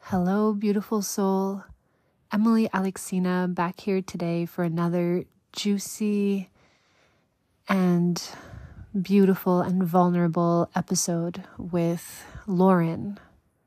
Hello, beautiful soul. Emily Alexina back here today for another juicy and beautiful and vulnerable episode with Lauren.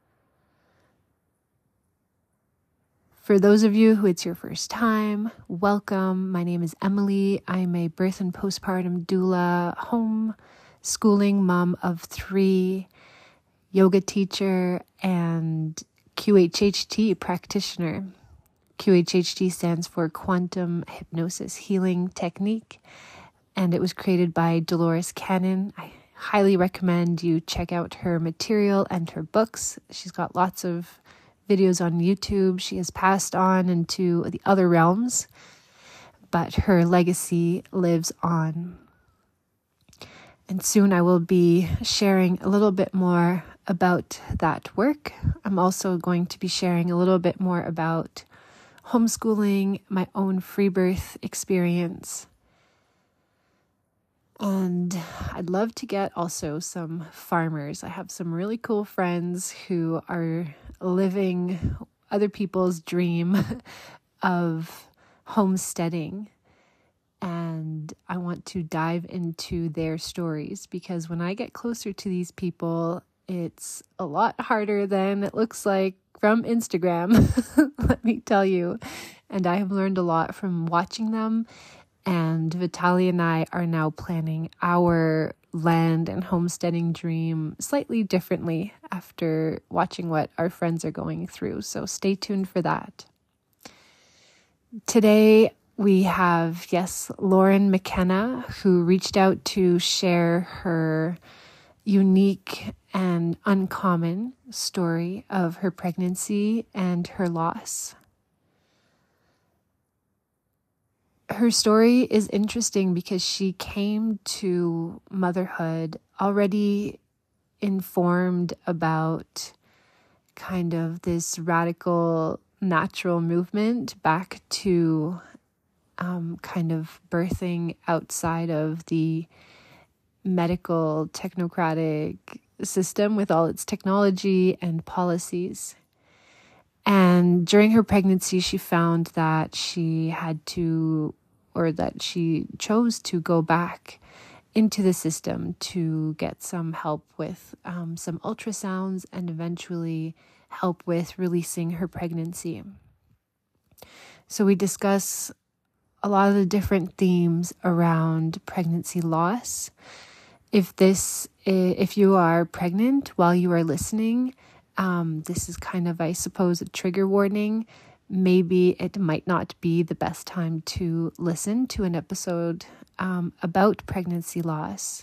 For those of you who it's your first time, welcome. My name is Emily. I'm a birth and postpartum doula, homeschooling mom of 3, yoga teacher, and QHHT practitioner. QHHT stands for Quantum Hypnosis Healing Technique, and it was created by Dolores Cannon. I highly recommend you check out her material and her books. She's got lots of videos on YouTube. She has passed on into the other realms, but her legacy lives on. And soon I will be sharing a little bit more about that work. I'm also going to be sharing a little bit more about homeschooling, my own free birth experience. And I'd love to get also some farmers. I have some really cool friends who are living other people's dream of homesteading. And I want to dive into their stories because when I get closer to these people, it's a lot harder than it looks like from Instagram, let me tell you. And I have learned a lot from watching them. And Vitaly and I are now planning our land and homesteading dream slightly differently after watching what our friends are going through. So stay tuned for that. Today, we have, Lauren McKenna, who reached out to share her unique and uncommon story of her pregnancy and her loss. Her story is interesting because she came to motherhood already informed about kind of this radical natural movement back to kind of birthing outside of the medical technocratic system with all its technology and policies. And during her pregnancy, she found that she chose to go back into the system to get some help with some ultrasounds and eventually help with releasing her pregnancy. So we discuss a lot of the different themes around pregnancy loss. If you are pregnant while you are listening, this is kind of, I suppose, a trigger warning. Maybe it might not be the best time to listen to an episode about pregnancy loss.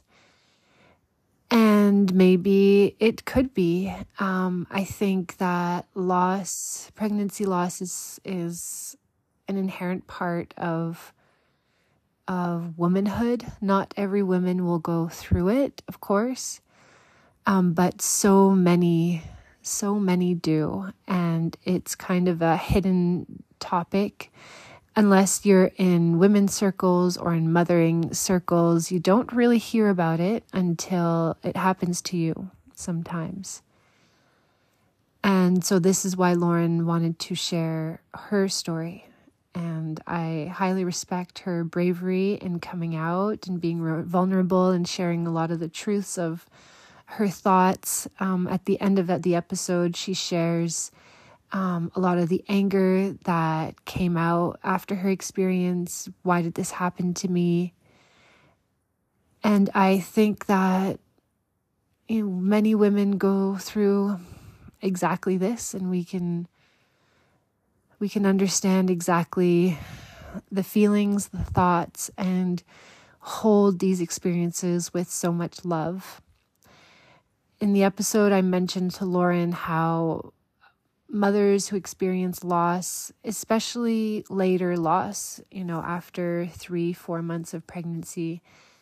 And maybe it could be. I think that pregnancy loss is an inherent part of womanhood. Not every woman will go through it, of course, but so many do, and it's kind of a hidden topic. Unless you're in women's circles or in mothering circles, you don't really hear about it until it happens to you sometimes. And so this is why Lauren wanted to share her story. And I highly respect her bravery in coming out and being vulnerable and sharing a lot of the truths of her thoughts. At the end of the episode, she shares a lot of the anger that came out after her experience. Why did this happen to me? And I think that many women go through exactly this, and we can understand exactly the feelings, the thoughts, and hold these experiences with so much love. In the episode, I mentioned to Lauren how mothers who experience loss, especially later loss, after 3-4 months of pregnancy,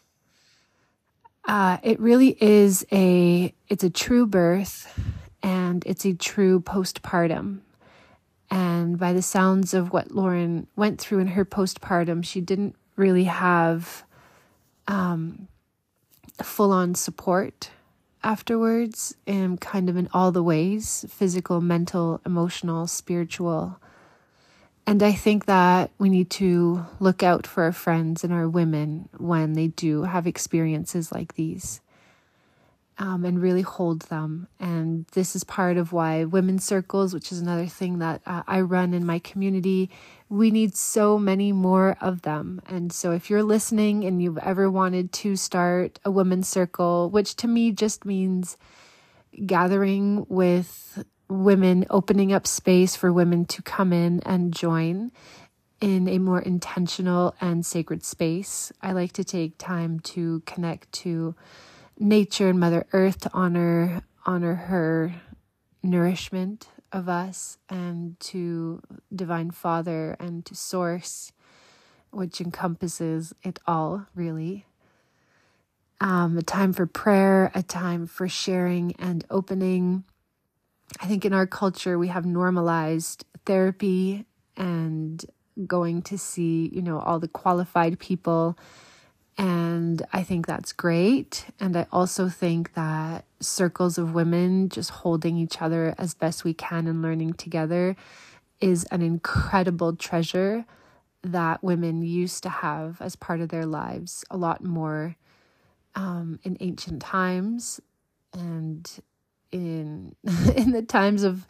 it really is it's a true birth and it's a true postpartum. And by the sounds of what Lauren went through in her postpartum, she didn't really have full-on support afterwards, and kind of in all the ways, physical, mental, emotional, spiritual. And I think that we need to look out for our friends and our women when they do have experiences like these, and really hold them. And this is part of why women's circles, which is another thing that I run in my community, we need so many more of them. And so if you're listening and you've ever wanted to start a women's circle, which to me just means gathering with women, opening up space for women to come in and join in a more intentional and sacred space. I like to take time to connect to nature and Mother Earth, to honor her nourishment of us, and to Divine Father and to Source, which encompasses it all, really. A time for prayer, a time for sharing and opening. I think in our culture, we have normalized therapy and going to see, all the qualified people. And I think that's great. And I also think that circles of women just holding each other as best we can and learning together is an incredible treasure that women used to have as part of their lives a lot more in ancient times, and in in the times of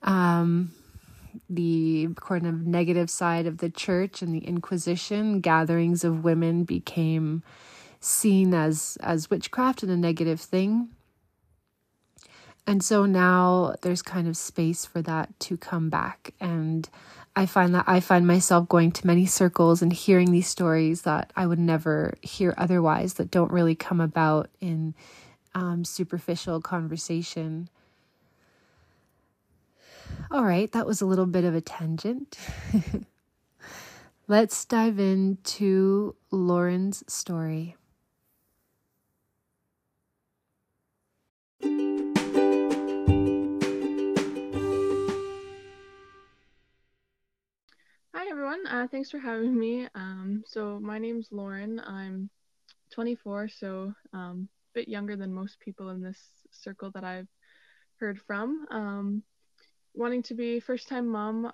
the kind of negative side of the church and the Inquisition. Gatherings of women became seen as witchcraft and a negative thing. And so now there's kind of space for that to come back. And I find myself going to many circles and hearing these stories that I would never hear otherwise, that don't really come about in superficial conversation. All right, that was a little bit of a tangent. Let's dive into Lauren's story. Hi everyone, thanks for having me. So my name's Lauren. I'm 24, so a bit younger than most people in this circle that I've heard from. Wanting to be first-time mom,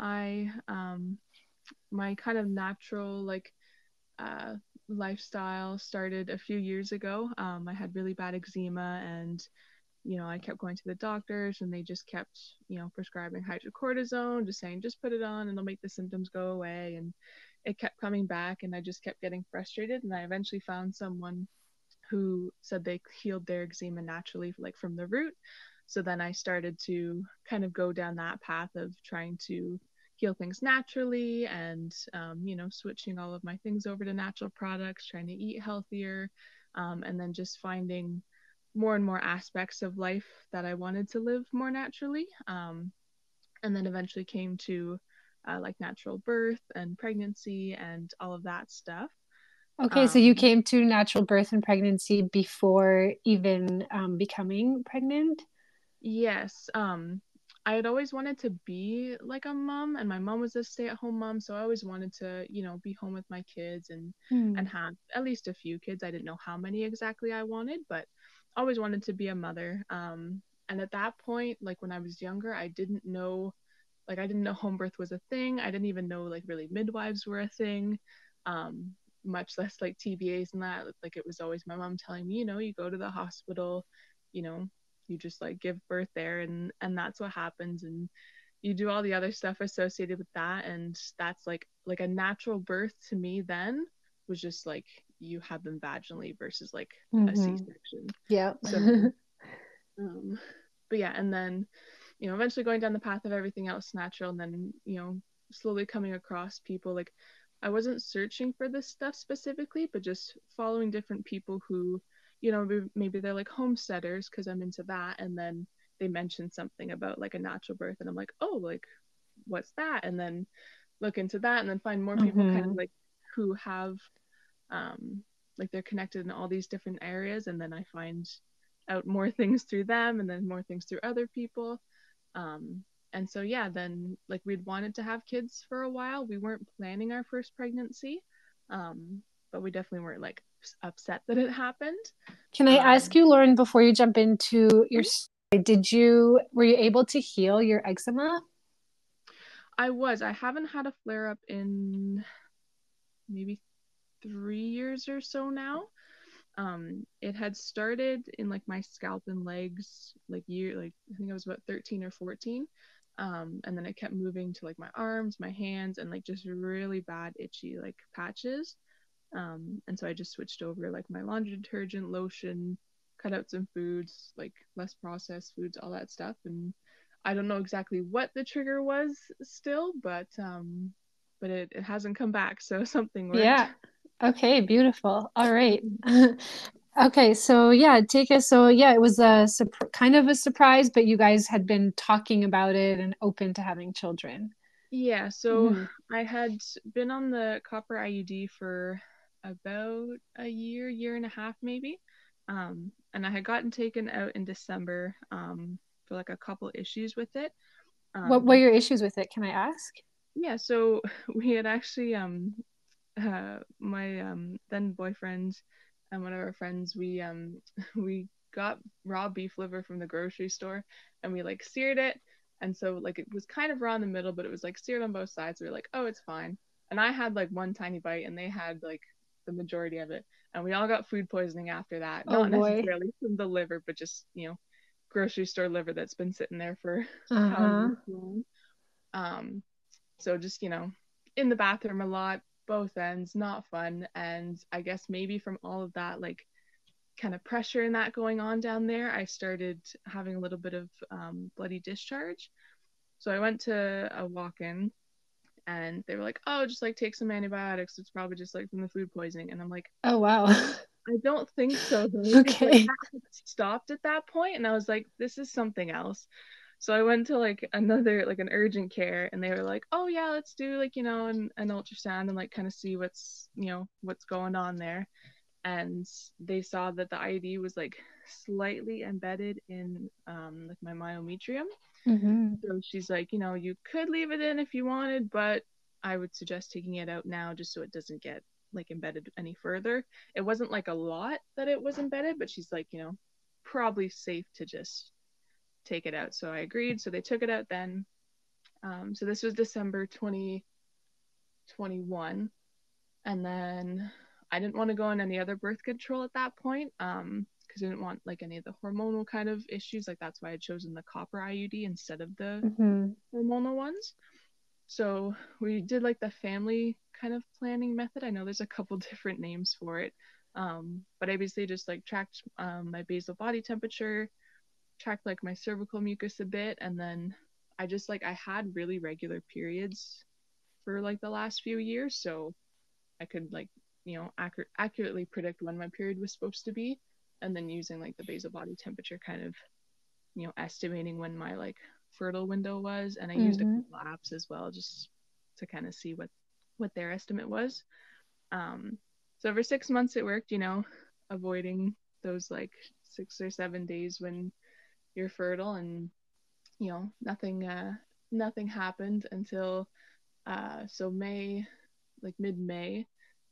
my kind of natural uh, lifestyle started a few years ago. I had really bad eczema, and I kept going to the doctors, and they just kept, prescribing hydrocortisone, just saying, just put it on and it'll make the symptoms go away. And it kept coming back, and I just kept getting frustrated. And I eventually found someone who said they healed their eczema naturally, like from the root. So then I started to kind of go down that path of trying to heal things naturally, and, switching all of my things over to natural products, trying to eat healthier, and then just finding more and more aspects of life that I wanted to live more naturally. And then eventually came to like natural birth and pregnancy and all of that stuff. Okay, so you came to natural birth and pregnancy before even becoming pregnant? Yes. I had always wanted to be like a mom, and my mom was a stay-at-home mom, so I always wanted to, be home with my kids and Hmm. have at least a few kids. I didn't know how many exactly I wanted, but always wanted to be a mother. And at that point, like when I was younger, I didn't know home birth was a thing. I didn't even know like really midwives were a thing. Um, Much less like TBAs and that. Like it was always my mom telling me, you go to the hospital, you know, you just like give birth there, and that's what happens, and you do all the other stuff associated with that. And that's like a natural birth to me then was just like you have them vaginally versus like a Mm-hmm. C-section. Yeah. So um but yeah, and then eventually going down the path of everything else natural, and then slowly coming across people. Like I wasn't searching for this stuff specifically, but just following different people who maybe they're like homesteaders, because I'm into that, and then they mentioned something about like a natural birth, and I'm like, oh, like what's that? And then look into that, and then find more people kind of Mm-hmm. like who have like they're connected in all these different areas, and then I find out more things through them, and then more things through other people. um and so yeah, then like we'd wanted to have kids for a while. We weren't planning our first pregnancy, um but we definitely weren't like upset that it happened. Can I ask you, Lauren, before you jump into your story, were you able to heal your eczema? I haven't had a flare up in maybe 3 years or so now. It had started in like my scalp and legs like I think I was about 13 or 14. And then it kept moving to like my arms, my hands, and like just really bad itchy like patches. And so I just switched over like my laundry detergent, lotion, cut out some foods, like less processed foods, all that stuff. And I don't know exactly what the trigger was still, but it hasn't come back, so something worked. Yeah. Okay, beautiful. All right. Okay, so yeah, take us. So yeah, it was a kind of a surprise, but you guys had been talking about it and open to having children. Yeah, so I had been on the copper IUD for about a year and a half maybe. And I had gotten taken out in December for like a couple issues with it. What were your issues with it? Can I ask? Yeah, so we had actually my then boyfriend and one of our friends, we got raw beef liver from the grocery store and we like seared it, and so like it was kind of raw in the middle, but it was like seared on both sides. We were like, oh, it's fine. And I had like one tiny bite and they had like the majority of it, and we all got food poisoning after that. Oh Not boy. necessarily from the liver, but just grocery store liver that's been sitting there for Uh-huh. long. So just in the bathroom a lot, both ends, not fun. And I guess maybe from all of that like kind of pressure and that going on down there, I started having a little bit of bloody discharge. So I went to a walk-in and they were like, oh, just like take some antibiotics, it's probably just like from the food poisoning. And I'm like, Oh wow. I don't think so though. Okay. Like that stopped at that point and I was like, this is something else. So I went to like another like an urgent care and they were like, oh yeah, let's do like an ultrasound and like kind of see what's going on there. And they saw that the IUD was like slightly embedded in like my myometrium. So she's like, you could leave it in if you wanted, but I would suggest taking it out now just so it doesn't get like embedded any further. It wasn't like a lot that it was embedded, but she's like, probably safe to just take it out. So I agreed. So they took it out then. So this was December 2021. And then I didn't want to go on any other birth control at that point because I didn't want like any of the hormonal kind of issues. Like that's why I had chosen the copper IUD instead of the hormonal ones. So we did like the family kind of planning method. I know there's a couple different names for it. But I basically just like tracked my basal body temperature, tracked like my cervical mucus a bit, and then I just like I had really regular periods for like the last few years, so I could like accurately predict when my period was supposed to be, and then using like the basal body temperature kind of estimating when my like fertile window was, and I used a couple apps as well just to kind of see what their estimate was. So over 6 months it worked, avoiding those like 6 or 7 days when you're fertile, and nothing happened until so May, like mid-May.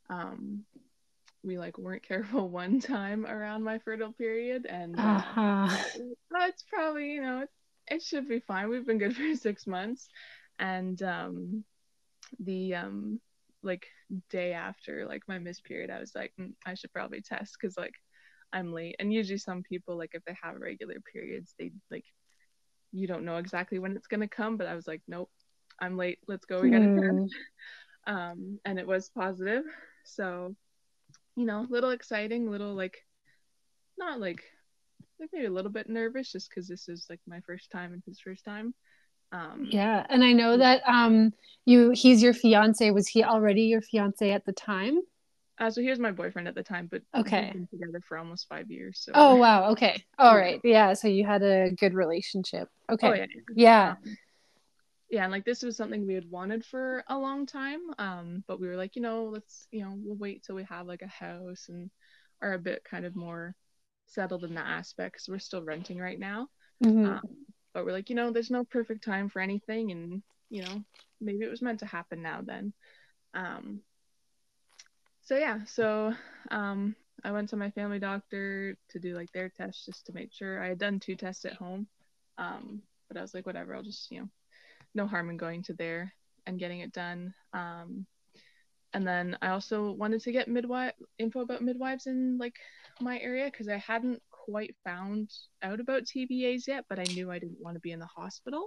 We like weren't careful one time around my fertile period, and it's probably it should be fine, we've been good for 6 months. And the like day after like my missed period, I was like, I should probably test because like I'm late. And usually some people, like if they have regular periods, they like you don't know exactly when it's gonna come, but I was like, nope, I'm late, let's go, we gotta test. And it was positive. So little exciting, little like not like maybe a little bit nervous just because this is like my first time and his first time. Yeah, and I know that he's your fiance. Was he already your fiance at the time? So he was my boyfriend at the time, but okay, we've been together for almost 5 years. So oh wow, okay, all right, yeah. So you had a good relationship. Okay, oh, yeah. yeah. Yeah, and like this was something we had wanted for a long time. But we were like, let's we'll wait till we have like a house and are a bit kind of more settled in that aspect because we're still renting right now. But we're like, there's no perfect time for anything, and maybe it was meant to happen now then. So yeah, so I went to my family doctor to do like their tests just to make sure. I had done 2 tests at home, but I was like, whatever, I'll just, no harm in going to there and getting it done. And then I also wanted to get midwife info about midwives in like my area because I hadn't quite found out about TBAs yet, but I knew I didn't want to be in the hospital.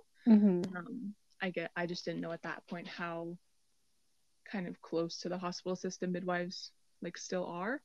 I just didn't know at that point how kind of close to the hospital system midwives like still are.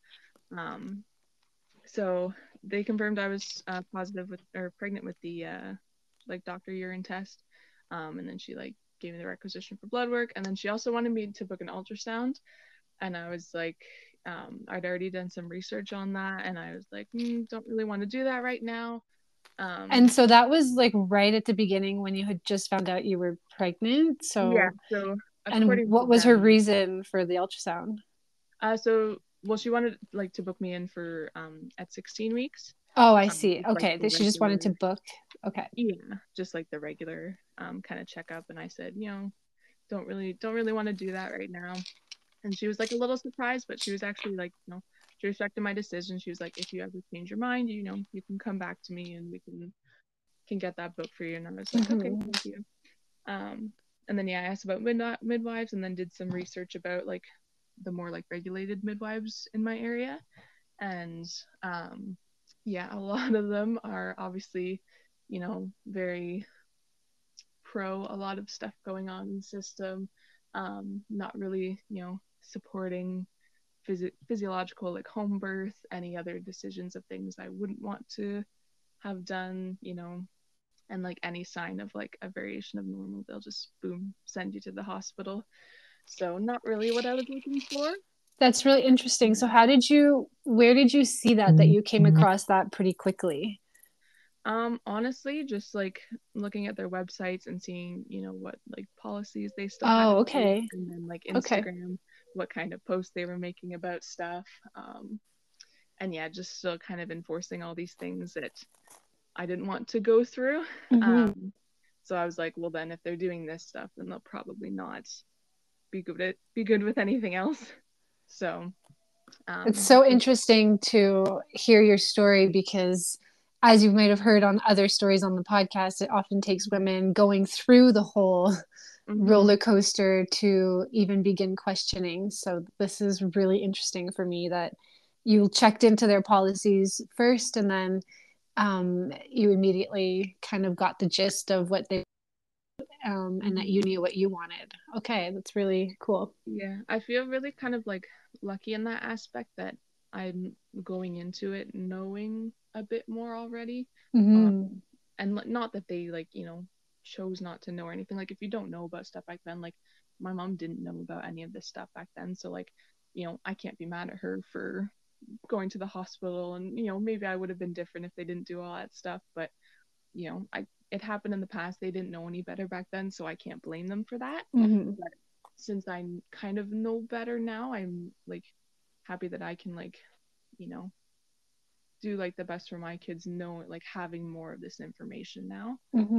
So they confirmed I was positive with or pregnant with the like doctor urine test, and then she like gave me the requisition for blood work, and then she also wanted me to book an ultrasound, and I was like, I'd already done some research on that, and I was like, don't really want to do that right now. And so that was like right at the beginning when you had just found out you were pregnant. So yeah, so and according what to was her them, reason for the ultrasound? Well, she wanted like to book me in for at 16 weeks. Oh, I see. Just like Okay. the She just wanted to regular, book. Okay. yeah, just like the regular kind of checkup. And I said, don't really want to do that right now. And she was like a little surprised, but she was actually like, she respected my decision. She was like, if you ever change your mind, you can come back to me and we can get that booked for you. And I was like, okay, thank you. And then I asked about midwives, and then did some research about like the more like regulated midwives in my area. And a lot of them are obviously, very pro a lot of stuff going on in the system, not really, supporting physiological like home birth, any other decisions of things I wouldn't want to have done, and like any sign of like a variation of normal, they'll just boom send you to the hospital. So not really what I was looking for. That's really interesting. So where did you see that you came across that pretty quickly? Honestly, just like looking at their websites and seeing, what like policies they still had Oh, in place, okay. and then like Okay. Instagram, what kind of posts they were making about stuff. And yeah, just still kind of enforcing all these things that I didn't want to go through. So I was like, well then if they're doing this stuff, then they'll probably not be good with anything else. So It's so interesting to hear your story because, as you might have heard on other stories on the podcast, it often takes women going through the whole roller coaster to even begin questioning. So, this is really interesting for me that you checked into their policies first and then you immediately kind of got the gist of what they and that you knew what you wanted. Okay, that's really cool. Yeah, I feel really kind of like lucky in that aspect that I'm going into it knowing a bit more already. And not that they like, chose not to know or anything. Like if you don't know about stuff back then, like my mom didn't know about any of this stuff back then. So like, I can't be mad at her for going to the hospital, and maybe I would have been different if they didn't do all that stuff, but it happened in the past. They didn't know any better back then, so I can't blame them for that. But since I kind of know better now, I'm like happy that I can like, do like the best for my kids, know like having more of this information now.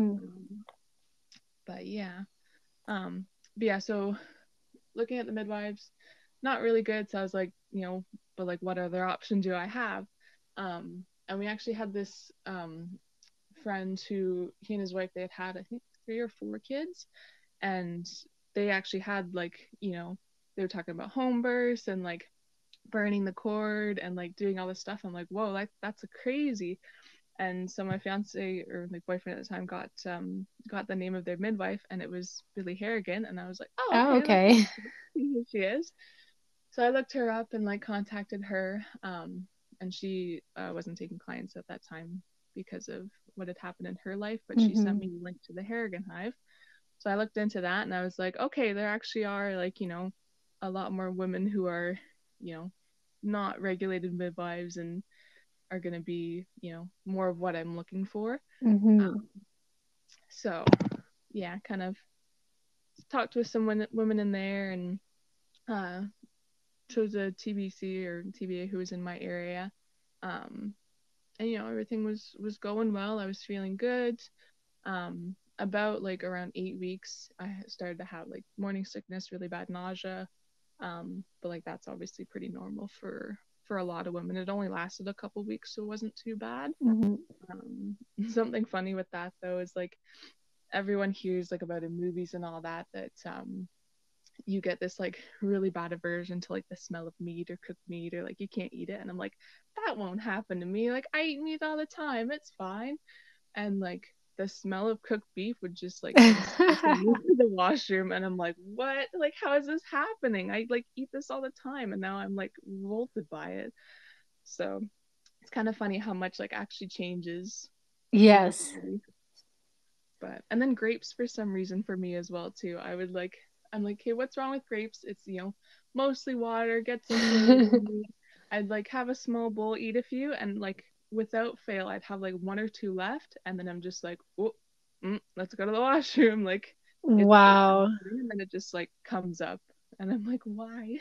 But yeah, so looking at the midwives, not really good. So I was like, but like what other option do I have? And we actually had this friend who he and his wife, they had I think 3 or 4 kids, and they actually had like, they were talking about home births and like burning the cord and like doing all this stuff. I'm like, whoa, that's a crazy. And so my fiance or my boyfriend at the time got the name of their midwife, and it was Billie Harrigan, and I was like, oh, okay. See who she is. So I looked her up and like contacted her, and she wasn't taking clients at that time because of what had happened in her life, but she sent me a link to the Harrigan Hive. So I looked into that, and I was like, okay, there actually are like, a lot more women who are, not regulated midwives and are going to be, more of what I'm looking for. So yeah, kind of talked with some women in there, and chose a TBC or TBA who was in my area. And everything was going well. I was feeling good. About like around 8 weeks, I started to have like morning sickness, really bad nausea. But like that's obviously pretty normal for for a lot of women. It only lasted a couple weeks, so it wasn't too bad. Mm-hmm. Something funny with that though is like everyone hears like about in movies and all that you get this like really bad aversion to like the smell of meat or cooked meat, or like you can't eat it, and I'm like, that won't happen to me. Like I eat meat all the time, it's fine. And like the smell of cooked beef would just like come sniffing me to the washroom, and I'm like, what? Like how is this happening? I like eat this all the time, and now I'm like revolted by it. So it's kind of funny how much like actually changes in your Yes. body. But and then grapes for some reason for me as well too. I'm like, hey, what's wrong with grapes? It's, you know, mostly water, get some flavor in me. I'd like have a small bowl, eat a few, and like without fail, I'd have like one or two left, and then I'm just like, oh, let's go to the washroom. Like it's like, Wow. and then it just like comes up, and I'm like, why?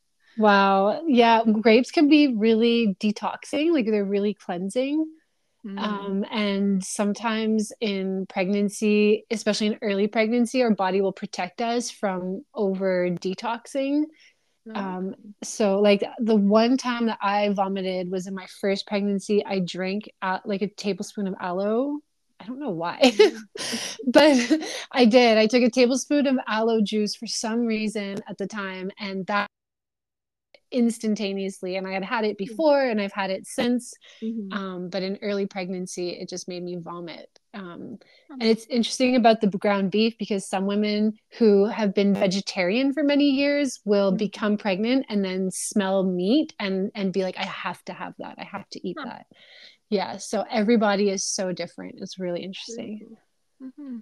Wow. Yeah, grapes can be really detoxing, like they're really cleansing. Mm. And sometimes in pregnancy, especially in early pregnancy, our body will protect us from over detoxing. Um, Okay. so like the one time that I vomited was in my first pregnancy. I drank like a tablespoon of aloe. I don't know why, Mm. but I did. I took a tablespoon of aloe juice for some reason at the time, and that instantaneously. And I had had it before, and I've had it since. Mm-hmm. But in early pregnancy, it just made me vomit. Hmm. And it's interesting about the ground beef because some women who have been vegetarian for many years will Mm-hmm. become pregnant and then smell meat and be like, I have to have that. I have to eat Huh. that. Yeah. So everybody is so different. It's really Very interesting. cool. Mm-hmm.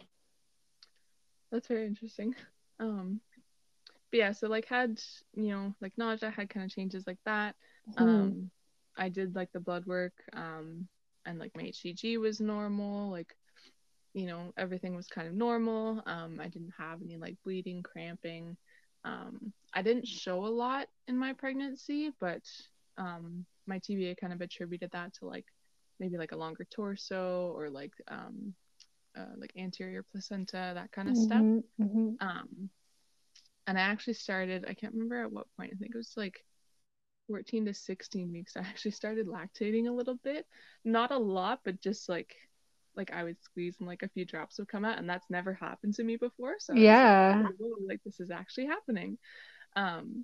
That's very interesting. Um, but yeah, so like had, you know, like nausea, had kind of changes like that. Hmm. Um, I did like the blood work, and like my HCG was normal, like, you know, everything was kind of normal. I didn't have any like bleeding, cramping. I didn't show a lot in my pregnancy, but my TBA kind of attributed that to like maybe like a longer torso or like anterior placenta, that kind of stuff. Hmm. Hmm. Um, and I actually started, I can't remember at what point, I think it was like 14 to 16 weeks. I actually started lactating a little bit. Not a lot, but just like I would squeeze and like a few drops would come out, and that's never happened to me before. So I was like, Yeah. whoa, like this is actually happening. Um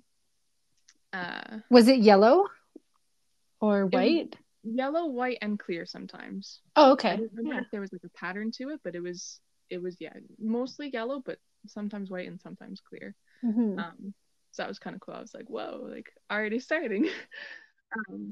uh Was it yellow or it was white? yellow, white, and clear sometimes. Oh, I okay. don't remember Yeah. if there was like a pattern to it, but it was yeah, mostly yellow, but sometimes white and sometimes clear. Hmm. Um, so that was kind of cool. I was like, whoa, like already starting. um,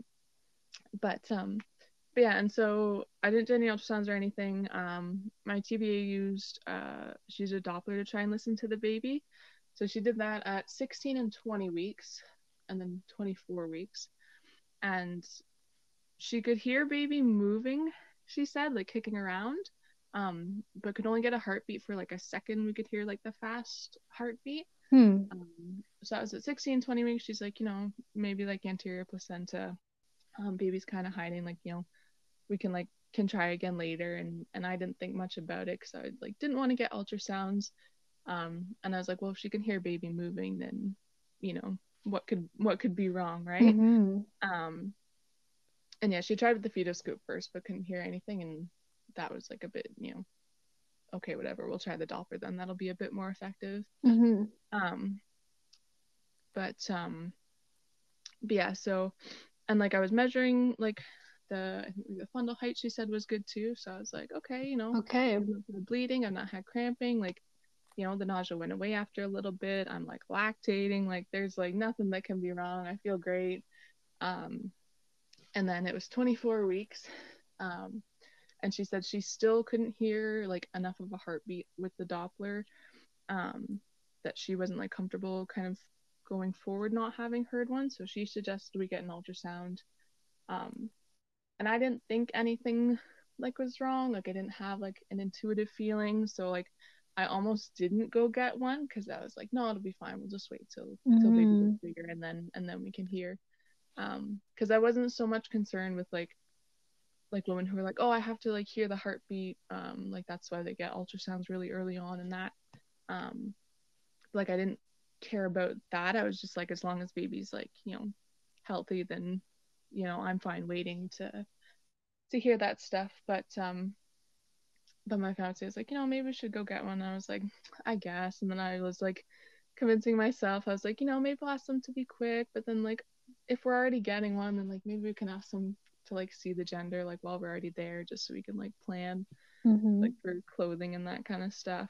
but yeah, and so I didn't do any ultrasounds or anything. My TBA she used a Doppler to try and listen to the baby. So she did that at 16 and 20 weeks, and then 24 weeks, and she could hear baby moving. She said, like kicking around, but could only get a heartbeat for like a second. We could hear like the fast heartbeat. Hmm. So that was at 16, 20 weeks. She's like, you know, maybe like anterior placenta. Baby's kind of hiding, like, you know, we can try again later. And I didn't think much about it because I like didn't want to get ultrasounds. And I was like, well, if she can hear baby moving, then, you know, what could be wrong, right? Hmm. Um, and yeah, she tried with the fetoscope first, but couldn't hear anything, and that was like a bit, you know, okay, whatever. We'll try the Doppler then. That'll be a bit more effective. Hmm. Um, but yeah, so and like I was measuring like I think the fundal height she said was good too. So I was like, okay, you know, Okay. I've not had bleeding, I've not had cramping, like, you know, the nausea went away after a little bit. I'm like lactating, like there's like nothing that can be wrong. I feel great. Um, and then it was 24 weeks. Um, and she said she still couldn't hear like enough of a heartbeat with the Doppler, um, that she wasn't like comfortable kind of going forward not having heard one. So she suggested we get an ultrasound. Um, and I didn't think anything like was wrong. Like I didn't have like an intuitive feeling. So like I almost didn't go get one because I was like, no, it'll be fine. We'll just wait till baby gets Hmm. bigger and then we can hear. Because I wasn't so much concerned with like women who are like, oh, I have to like hear the heartbeat. Like that's why they get ultrasounds really early on and that. Um, like I didn't care about that. I was just like, as long as baby's like, you know, healthy, then I'm fine waiting to hear that stuff. But my fiance was like, maybe we should go get one. And I was like, I guess. And then I was like convincing myself, I was like, maybe I'll ask them to be quick. But then like, if we're already getting one, then like maybe we can ask them to like see the gender like while we're already there, just so we can like plan like for clothing and that kind of stuff.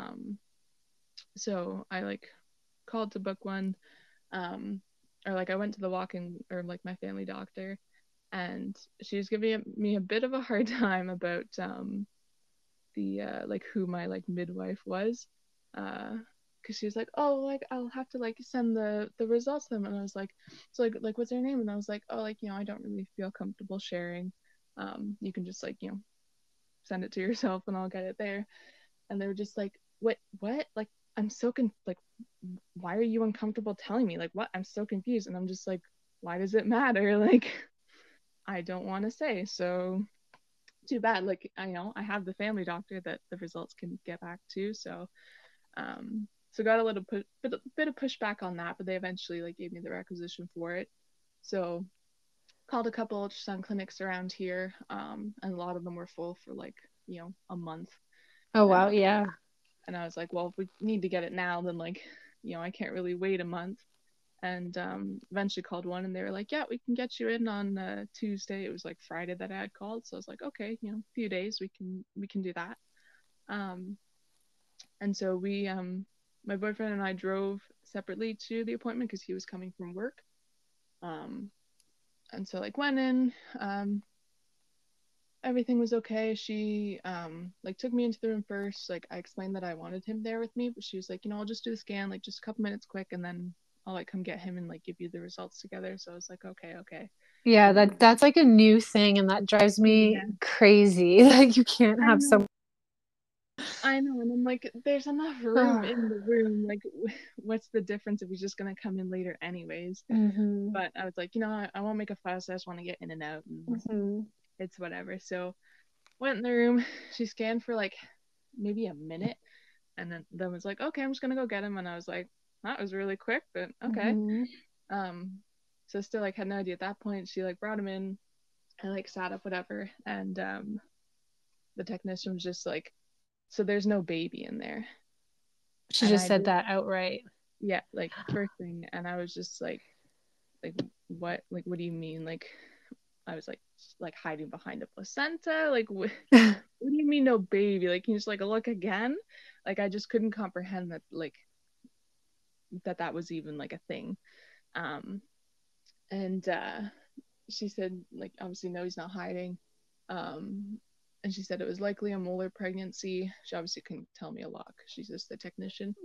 So I like called to book one, or like I went to the walk-in or like my family doctor, and she was giving me a bit of a hard time about the like who my like midwife was, because she was like, oh, like I'll have to like send the results to them. And I was like, so like what's their name? And I was like, oh, like I don't really feel comfortable sharing. You can just like send it to yourself and I'll get it there. And they were just like, what like I'm so like, why are you uncomfortable telling me, like what? I'm so confused. And I'm just like, why does it matter? Like I don't want to say. So too bad. Like I have the family doctor that the results can get back to. So got a little bit of pushback on that, but they eventually like gave me the requisition for it. So called a couple ultrasound clinics around here, and a lot of them were full for like a month. Oh wow, and, yeah. and I was like, well, if we need to get it now, then like I can't really wait a month. And eventually called one, and they were like, yeah, we can get you in on Tuesday. It was like Friday that I had called, so I was like, okay, a few days we can do that. And so we my boyfriend and I drove separately to the appointment because he was coming from work. And so like went in, everything was okay. She like took me into the room first. Like I explained that I wanted him there with me, but she was like, I'll just do the scan, like just a couple minutes quick, and then I'll like come get him and like give you the results together. So I was like, okay. Yeah, that's like a new thing, and that drives me Yeah. crazy. Like you can't I have know. some. I know, and I'm like, there's enough room in the room. Like, what's the difference if he's just gonna come in later anyways? But I was like, I won't make a fuss. I just want to get in and out, and it's whatever. So went in the room. She scanned for like maybe a minute, and then was like, okay, I'm just gonna go get him. And I was like, that was really quick, but okay. So still like had no idea at that point. She like brought him in. I like sat up, whatever, and the technician was just like, so there's no baby in there. She And just I said just, that outright. yeah, like first thing, and I was just like what? Like, what do you mean? Like, I was like hiding behind a placenta? Like, what do you mean no baby? Like, can you just like look again? Like, I just couldn't comprehend that, like, that was even like a thing. And she said, like, obviously, no, he's not hiding. And she said it was likely a molar pregnancy. She obviously couldn't tell me a lot because she's just the technician.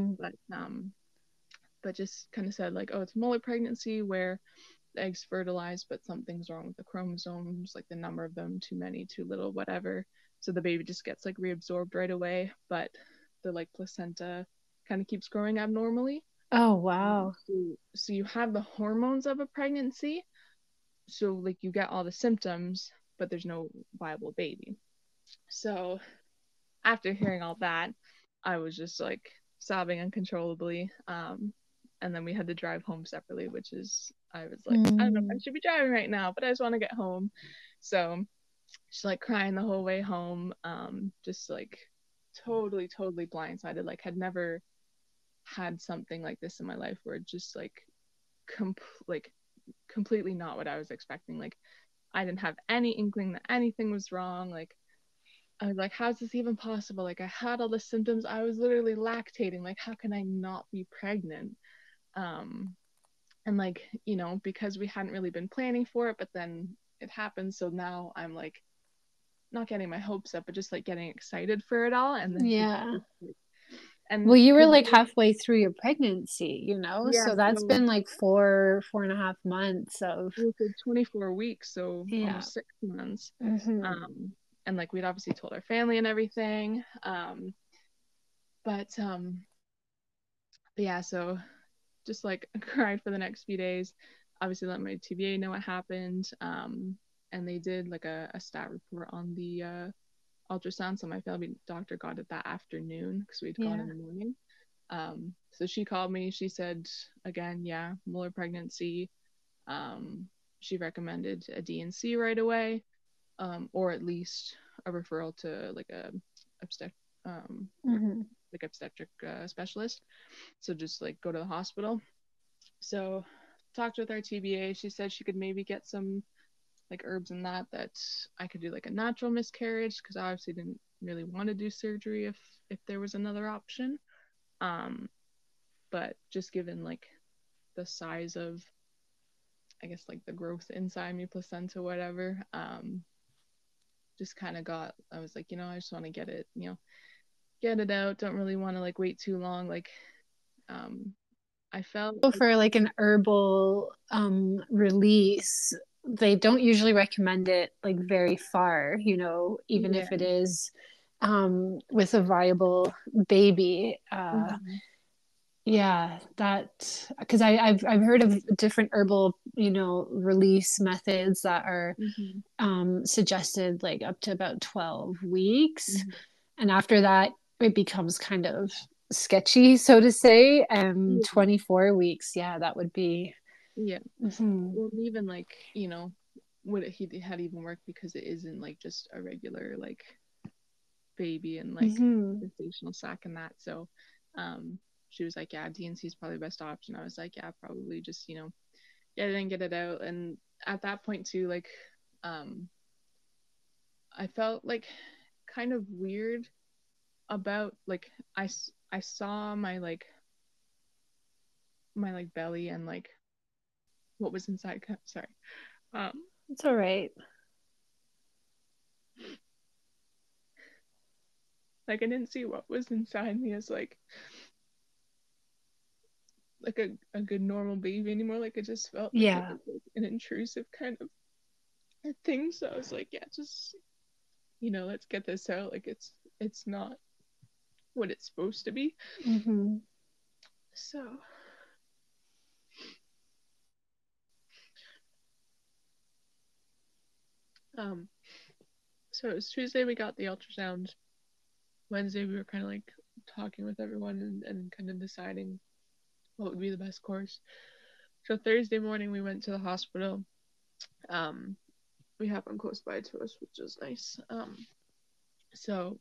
But just kind of said like, oh, it's molar pregnancy where the eggs fertilized, but something's wrong with the chromosomes, like the number of them, too many, too little, whatever. So the baby just gets like reabsorbed right away, but the like placenta kind of keeps growing abnormally. Oh wow. So you have the hormones of a pregnancy, so like you get all the symptoms, but there's no viable baby. So after hearing all that, I was just like sobbing uncontrollably. And then we had to drive home separately, which is, I was like, I don't know if I should be driving right now, but I just want to get home. So she's like crying the whole way home, just like totally blindsided. Like had never had something like this in my life where it just like like completely not what I was expecting. Like I didn't have any inkling that anything was wrong. Like I was like, how's this even possible? Like I had all the symptoms. I was literally lactating. Like how can I not be pregnant? And like, because we hadn't really been planning for it, but then it happened. So now I'm like not getting my hopes up, but just like getting excited for it all. And then Yeah. and Well, you were like halfway through your pregnancy, yeah, so that's been like 4.5 months of. It was like 24 weeks, so Yeah. almost 6 months. And like we'd obviously told our family and everything. But yeah, so just like cried for the next few days. Obviously let my TVA know what happened. And they did like a stat report on the ultrasound. So my family doctor got it that afternoon because we'd gone in the morning. So she called me. She said again, yeah, molar pregnancy. she recommended a D&C right away, or at least a referral to like a obstetric specialist. So just like go to the hospital. So talked with our TBA. She said she could maybe get some like herbs and that I could do like a natural miscarriage, because I obviously didn't really want to do surgery if there was another option. But just given like the size of, I guess, like the growth inside me, placenta, whatever, just kind of I was like, I just want to get it out. Don't really want to like wait too long. Like, I felt for like an herbal release, they don't usually recommend it like very far, even if it is with a viable baby. Yeah, that, because I've heard of different herbal, release methods that are suggested like up to about 12 weeks. And after that, it becomes kind of sketchy, so to say. And 24 weeks, yeah, that would be. Yeah. Well, even like, would it had even worked, because it isn't like just a regular like baby and like gestational sac and that. So she was like, yeah, D&C is probably the best option. I was like, yeah, probably just, get it and get it out. And at that point too, like I felt like kind of weird about like I saw my belly and like what was inside. Sorry. It's all right. Like I didn't see what was inside me as like a good normal baby anymore. Like it just felt like it was like an intrusive kind of thing. So I was like, yeah, just let's get this out. Like it's not what it's supposed to be. So so it was Tuesday we got the ultrasound. Wednesday we were kind of like talking with everyone and kind of deciding what would be the best course. So Thursday morning we went to the hospital. We have one close by to us, which is nice. So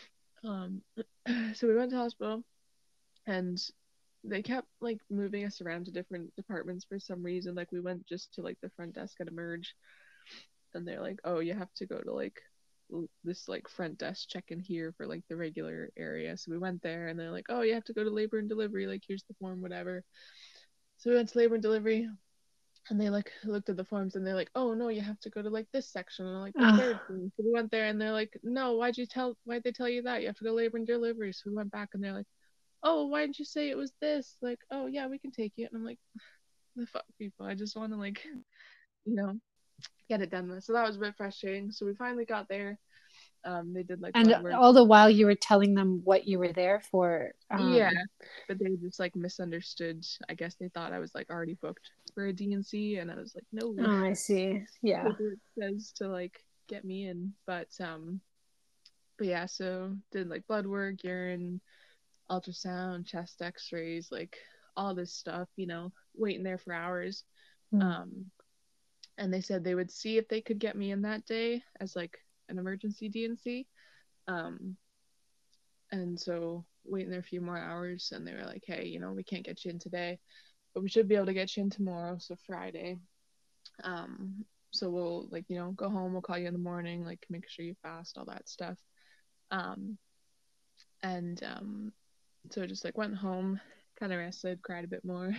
we went to the hospital, and they kept like moving us around to different departments for some reason. Like we went just to like the front desk at Emerge, and they're like, oh, you have to go to like this like front desk check-in here for like the regular area. So we went there, and they're like, oh, you have to go to labor and delivery, like here's the form, whatever. So we went to labor and delivery, and they like looked at the forms, and they're like, oh no, you have to go to like this section, and like the third thing. So we went there, and they're like, no, why'd they tell you that? You have to go to labor and delivery. So we went back, and they're like, oh, why didn't you say it was this? Like, oh yeah, we can take you. And I'm like, the fuck, people, I just want to like get it done with. So that was a bit frustrating. So we finally got there. They did like and all the while you were telling them what you were there for. Yeah, but they just like misunderstood. I guess they thought I was like already booked for a D&C, and I was like, no. Oh, I see. Yeah, it says to like get me in. But yeah, so did like blood work, urine, ultrasound, chest x-rays, like all this stuff, waiting there for hours. And they said they would see if they could get me in that day as like an emergency D&C. And so waiting there a few more hours, and they were like, hey, we can't get you in today, but we should be able to get you in tomorrow, so Friday. So we'll like, go home, we'll call you in the morning, like make sure you fast, all that stuff. So I just like went home, kind of rested, cried a bit more.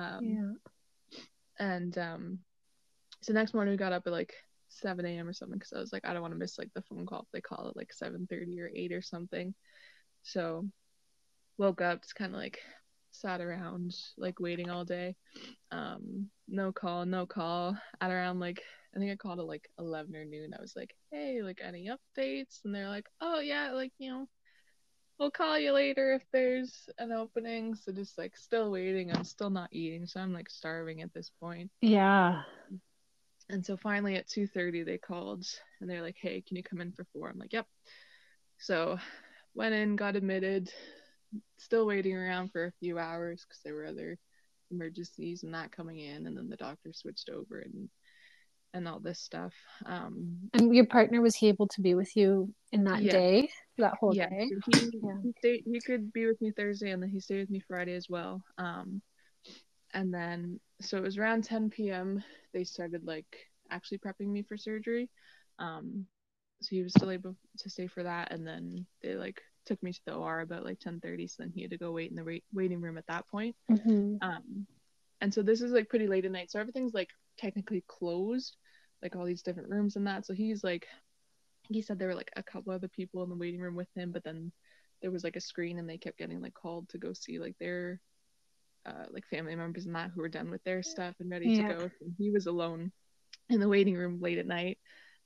And so next morning we got up at like 7 a.m. or something, because I was like, I don't want to miss like the phone call if they call it like 7:30 or 8 or something. So woke up, just kind of like sat around like waiting all day. No call at around like, I think I called at like 11 or noon. I was like, hey, like any updates? And they're like, oh yeah, like we'll call you later if there's an opening. So just like still waiting. I'm still not eating, so I'm like starving at this point. Yeah. And so finally at 2:30 they called, and they're like, hey, can you come in for 4? I'm like, yep. So went in, got admitted, still waiting around for a few hours because there were other emergencies and that coming in, and then the doctor switched over, and and all this stuff. And your partner, was he able to be with you in that Yeah, day, that whole yeah. day? So Yeah. he could be with me Thursday, and then he stayed with me Friday as well. And then so it was around 10 p.m. They started like actually prepping me for surgery. So he was still able to stay for that, and then they like took me to the OR about like 10:30. So then he had to go wait in the waiting room at that point. Mm-hmm. And so this is like pretty late at night, so everything's like technically closed, like all these different rooms and that. So he's like, he said there were like a couple other people in the waiting room with him, but then there was like a screen, and they kept getting like called to go see like their like family members and that who were done with their stuff and ready to Yeah. go. So he was alone in the waiting room late at night.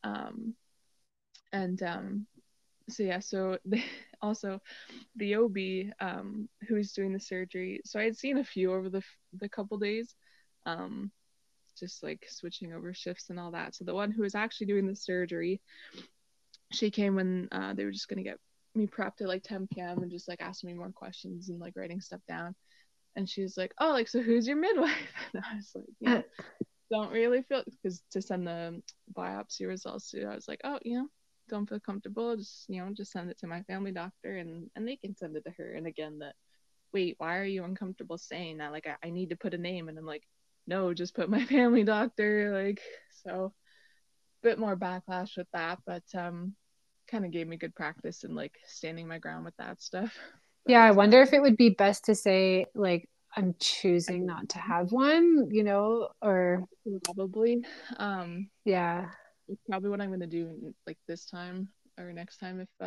And so yeah, so also the OB who's doing the surgery. So I had seen a few over the couple days, just like switching over shifts and all that. So the one who was actually doing the surgery, she came when they were just gonna get me prepped at like 10 p.m. and just like asking me more questions and like writing stuff down. And she was like, "Oh, like so who's your midwife?" And I was like, don't really feel, because to send the biopsy results to, I was like, "Oh, don't feel comfortable, just just send it to my family doctor, and they can send it to her." And again, that, wait, why are you uncomfortable saying that? Like I need to put a name, and I'm like, no, just put my family doctor. Like, so bit more backlash with that, but kind of gave me good practice in like standing my ground with that stuff. Yeah, I But wonder if it would be best to say, like, I'm I choosing guess not to have one, or probably um yeah, it's probably what I'm gonna do like this time or next time if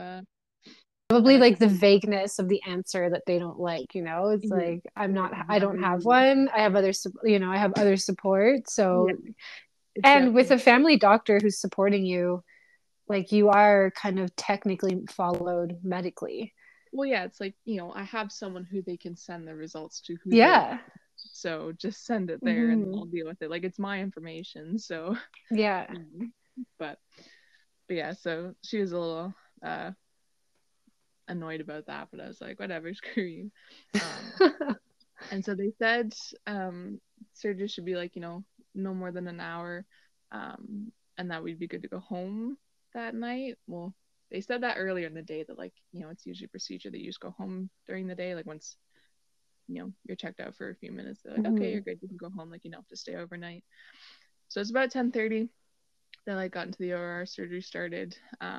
I probably don't like have the to. vagueness of the answer that they don't like, it's Yeah, like, like I don't have why? one. I have I have other support. Yeah, So, it's and with definitely. a family doctor who's supporting you, like you are kind of technically followed medically. Well, yeah, it's like, I have someone who they can send the results to who they Yeah. want. So just send it there and Hmm. I'll deal with it. Like it's my information. So, Yeah. um, but yeah, so she was a little uh annoyed about that, but I was like, whatever, screw you. Um, and so they said surgery should be like, no more than an hour, and that we'd be good to go home that night. Well, they said that earlier in the day that like, it's usually a procedure that you just go home during the day, like once you're checked out for a few minutes, they're like, okay, Hmm. you're good, you can go home, like you don't have to stay overnight. So it's about 10:30 that I got into the OR, surgery started.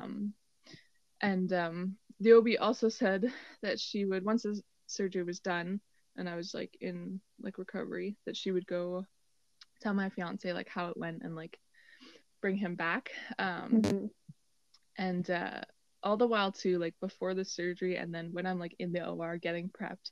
And the OB also said that she would, once the surgery was done and I was like in like recovery, that she would go tell my fiance like how it went and like bring him back. Hmm. And all the while too, like before the surgery and then when I'm like in the OR getting prepped,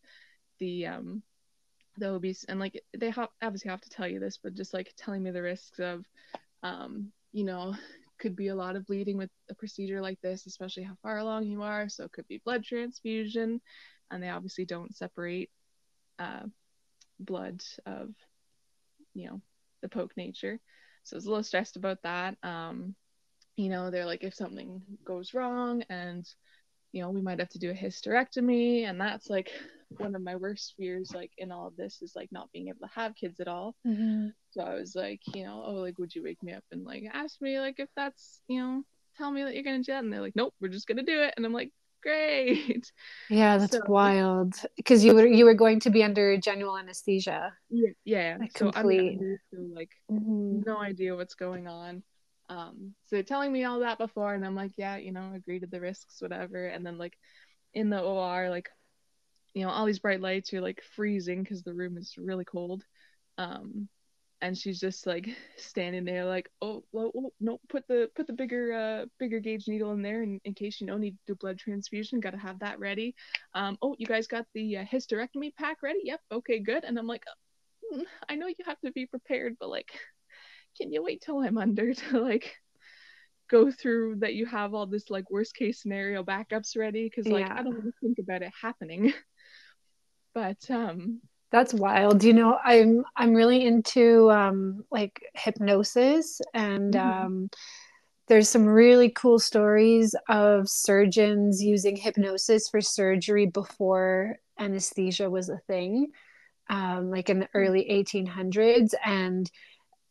the OBs, and like they obviously have to tell you this, but just like telling me the risks of um, you know, could be a lot of bleeding with a procedure like this, especially how far along you are. So it could be blood transfusion, and they obviously don't separate uh, blood of, the poke nature. So I was a little stressed about that. They're like, if something goes wrong and we might have to do a hysterectomy, and that's like one of my worst fears, like in all of this, is like not being able to have kids at all. Hmm. So I was like, oh, like, would you wake me up and like ask me like if that's, tell me that you're gonna do that? And they're like, nope, we're just gonna do it. And I'm like, great. Yeah, So that's wild. Because you were going to be under general anesthesia, yeah. like So under complete. ND, so like Hmm. no idea what's going on. So they're telling me all that before, and I'm like, yeah, agree to the risks, whatever. And then like in the OR, like, all these bright lights, you're like freezing because the room is really cold. Um, and she's just like standing there like, oh, well, oh no, put the bigger gauge needle in there in case need to do blood transfusion, gotta have that ready. Oh, you guys got the hysterectomy pack ready? Yep, okay, good. And I'm like, I know you have to be prepared, but like, can you wait till I'm under to like go through that, you have all this like worst case scenario backups ready, because like I Yeah, don't want to think about it happening. But that's wild. I'm really into like hypnosis, and mhm, there's some really cool stories of surgeons using hypnosis for surgery before anesthesia was a thing, like in the early 1800s. And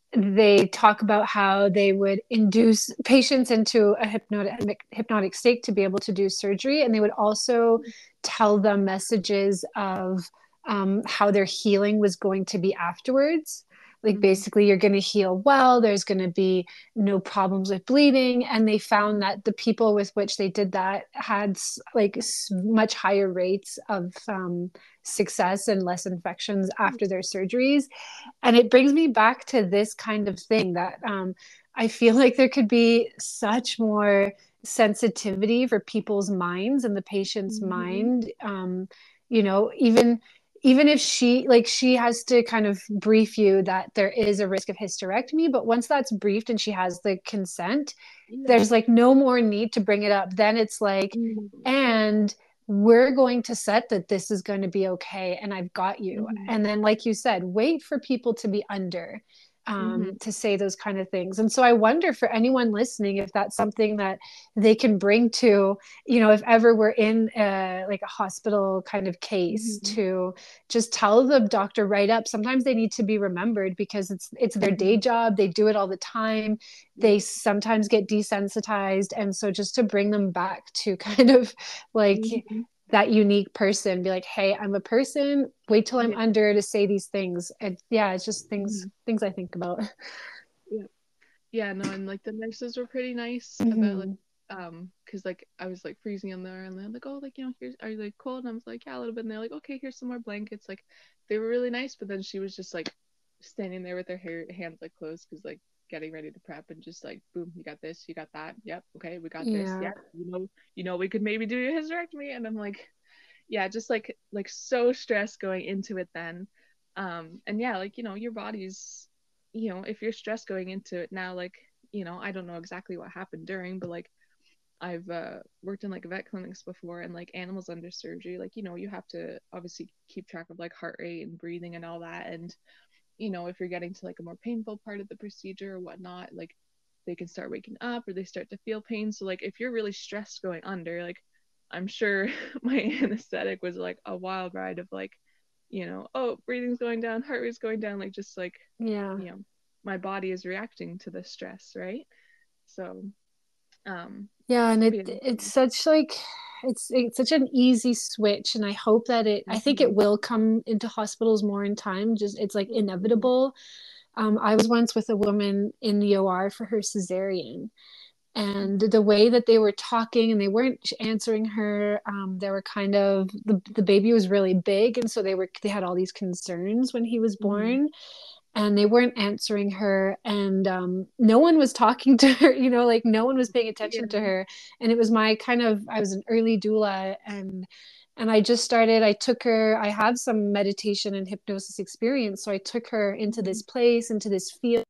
they talk about how they would induce patients into a hypnotic state to be able to do surgery, and they would also tell them messages of how their healing was going to be afterwards. Like basically, you're going to heal well. There's going to be no problems with bleeding, and they found that the people with which they did that had like much higher rates of success and less infections after their surgeries. And it brings me back to this kind of thing that I feel like there could be such more sensitivity for people's minds and the patient's mind. You know, even if she has to kind of brief you that there is a risk of hysterectomy, but once that's briefed and she has the consent, there's like no more need to bring it up. Then it's like, and we're going to set that this is going to be okay, and I've got you. And then, like you said, wait for people to be under to say those kind of things. And so I wonder, for anyone listening, if that's something that they can bring to, you know, if ever we're in like a hospital kind of case, to just tell the doctor right up. Sometimes they need to be remembered because it's their day job. They do it all the time. They sometimes get desensitized. And so just to bring them back to kind of like that unique person, be like, hey, I'm a person, wait till I'm under to say these things. And yeah, it's just things I think about. No, and like the nurses were pretty nice about like because like I was like freezing in there, and they're like, oh, like, you know, here's, are you like cold? And I was like, yeah, a little bit. And they're like, okay, here's some more blankets. Like, they were really nice. But then she was just like standing there with her hands like closed, because like getting ready to prep, and just like, boom, you got this, you got that, yep, okay, we got this, yeah, you know we could maybe do a hysterectomy. And I'm like, yeah, just like so stressed going into it then. And yeah, like, you know, your body's, you know, if you're stressed going into it now, like, you know, I don't know exactly what happened during, but like I've worked in like vet clinics before, and like animals under surgery, like, you know, you have to obviously keep track of like heart rate and breathing and all that. And, you know, if you're getting to like a more painful part of the procedure or whatnot, like they can start waking up or they start to feel pain. So like if you're really stressed going under, like I'm sure my anesthetic was like a wild ride of like, you know, oh, breathing's going down, heart rate's going down, like just like, you know, my body is reacting to the stress, right? So and it's such like it's such an easy switch, and I hope that I think it will come into hospitals more in time. Just it's like inevitable. I was once with a woman in the OR for her cesarean, and the way that they were talking, and they weren't answering her, they were kind of the baby was really big, and so they had all these concerns when he was born, and they weren't answering her, and no one was talking to her, you know, like no one was paying attention to her. And it was I was an early doula, and I just started, I took her, I have some meditation and hypnosis experience, so I took her into this place, into this field,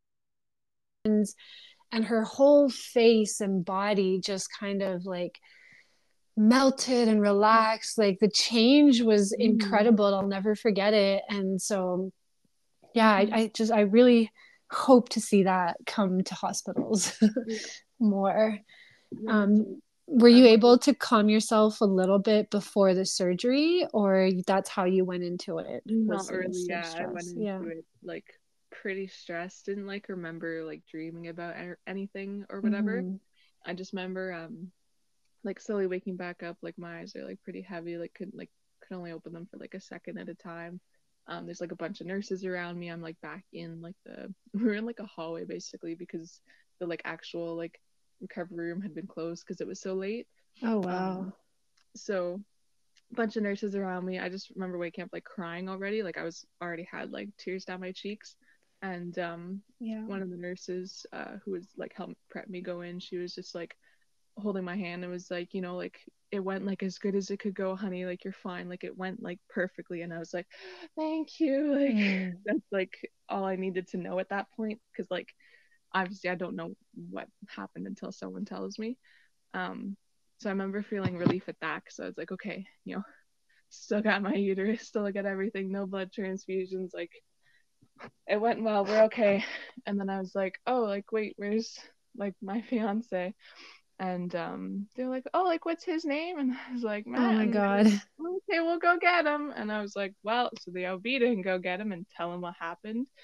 and her whole face and body just kind of like melted and relaxed. Like the change was incredible. I'll never forget it. And so yeah, I really hope to see that come to hospitals more. Were you able to calm yourself a little bit before the surgery, or that's how you went into it? Not really. Yeah, I went into it like pretty stressed. Didn't like remember like dreaming about anything or whatever. I just remember like slowly waking back up. Like my eyes are like pretty heavy. Like could only open them for like a second at a time. There's like a bunch of nurses around me. I'm like back in like we're in like a hallway basically, because the like actual like recovery room had been closed because it was so late. Oh wow. So a bunch of nurses around me. I just remember waking up like crying already. Like I was already had like tears down my cheeks. And one of the nurses who was like helped prep me go in, she was just like holding my hand and was like, you know, like it went like as good as it could go, honey, like you're fine, like it went like perfectly. And I was like, thank you, like that's like all I needed to know at that point, because like obviously I don't know what happened until someone tells me. So I remember feeling relief at that, because I was like, okay, you know, still got my uterus, still got everything, no blood transfusions, like it went well, we're okay. And then I was like, oh, like wait, where's like my fiance? And they're like, oh, like what's his name? And I was like, Matt. Oh my god. Like, okay, we'll go get him. And I was like, well, so the OB didn't go get him and tell him what happened.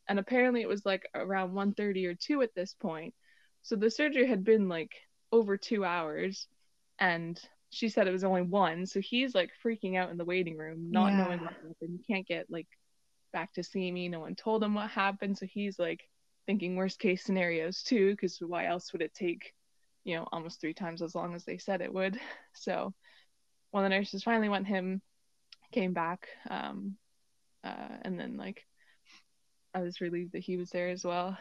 And apparently it was like around 1:30 or 2 at this point. So the surgery had been like over 2 hours, and she said it was only one. So he's like freaking out in the waiting room, not knowing what happened. He can't get like back to see me. No one told him what happened. So he's like thinking worst case scenarios too, because why else would it take, almost 3 times as long as they said it would? So one of the nurses finally went him, came back, and then like I was relieved that he was there as well.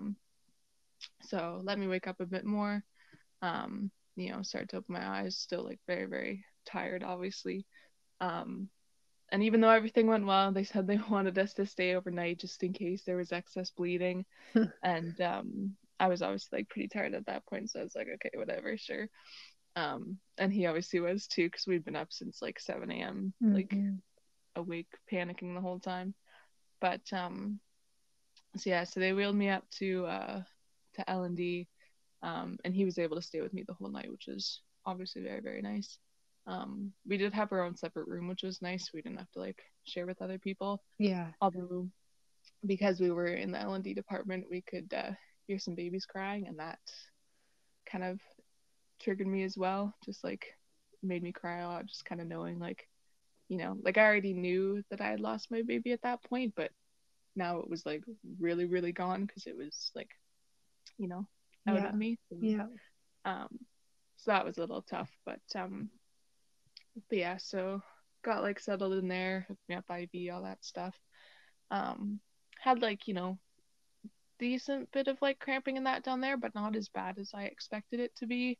So let me wake up a bit more. Start to open my eyes, still like very, very tired, obviously. And even though everything went well, they said they wanted us to stay overnight just in case there was excess bleeding. And I was obviously like pretty tired at that point, so I was like, okay, whatever, sure. And he obviously was too, because we'd been up since like 7 a.m. like awake, panicking the whole time. But so they wheeled me up to L&D, and he was able to stay with me the whole night, which was obviously very, very nice. We did have our own separate room, which was nice. We didn't have to like share with other people. Yeah. Although because we were in the L&D department, we could hear some babies crying, and that kind of triggered me as well. Just like made me cry a lot, just kind of knowing like, like I already knew that I had lost my baby at that point, but now it was like really, really gone because it was like, out of me. So that was a little tough, but yeah, so got like settled in there, hooked me up IV, all that stuff. Had like, decent bit of like cramping in that down there, but not as bad as I expected it to be.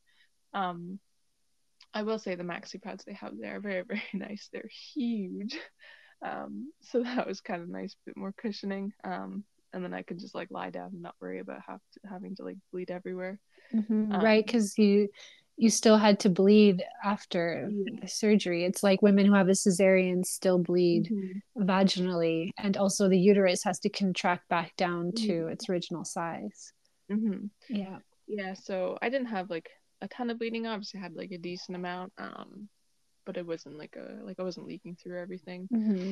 I will say the maxi pads they have there are very, very nice. They're huge. So that was kind of nice, a bit more cushioning. And then I could just like lie down and not worry about having to like bleed everywhere. Right, because you still had to bleed after the surgery. It's like women who have a cesarean still bleed vaginally, and also the uterus has to contract back down to its original size. Yeah, so I didn't have like a ton of bleeding. Obviously I had like a decent amount, but it wasn't like I wasn't leaking through everything.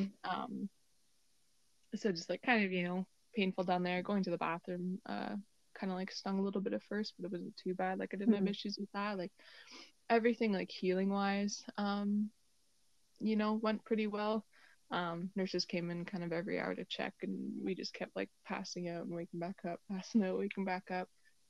So just like kind of painful down there. Going to the bathroom kind of like stung a little bit at first, but it wasn't too bad. Like I didn't have issues with that. Like everything like healing wise went pretty well. Nurses came in kind of every hour to check, and we just kept like passing out and waking back up, passing out, waking back up.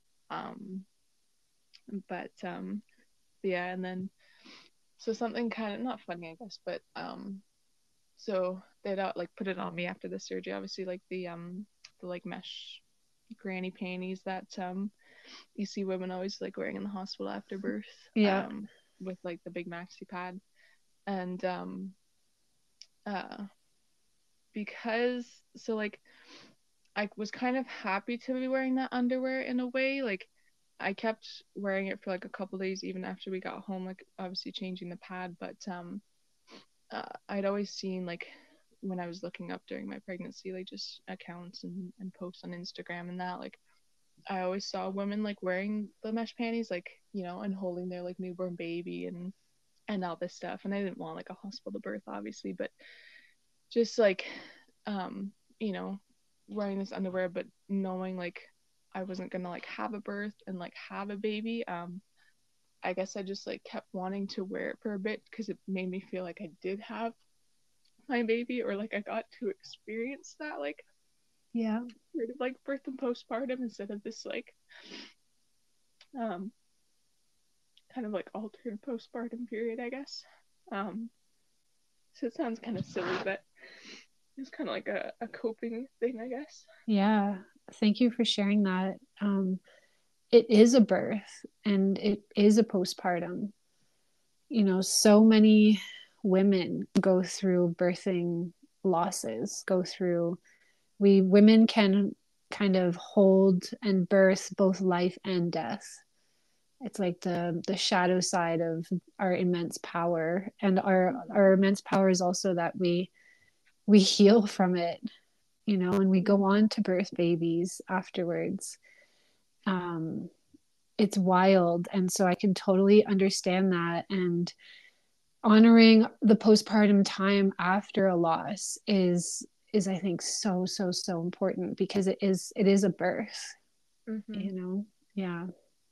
But yeah, and then so something kind of not funny, I guess, but so they'd like put it on me after the surgery, obviously, like the like mesh granny panties that you see women always like wearing in the hospital after birth, with like the big maxi pad. And because so like I was kind of happy to be wearing that underwear in a way. Like I kept wearing it for like a couple days even after we got home, like obviously changing the pad. But I'd always seen like when I was looking up during my pregnancy, like just accounts and posts on Instagram and that, like I always saw women like wearing the mesh panties, like and holding their like newborn baby and all this stuff. And I didn't want like a hospital birth, obviously, but just like wearing this underwear, but knowing like I wasn't gonna like have a birth and like have a baby. I guess I just like kept wanting to wear it for a bit because it made me feel like I did have my baby, or like I got to experience that like sort of like birth and postpartum instead of this like kind of like altered postpartum period, I guess. So it sounds kind of silly, but it's kind of like a coping thing, I guess. Yeah, thank you for sharing that. It is a birth and it is a postpartum. So many women go through birthing losses, we women can kind of hold and birth both life and death. It's like the shadow side of our immense power, and our immense power is also that we heal from it, and we go on to birth babies afterwards. It's wild, and so I can totally understand that. And honoring the postpartum time after a loss is is I think so important, because it is a birth, Mm-hmm. Yeah.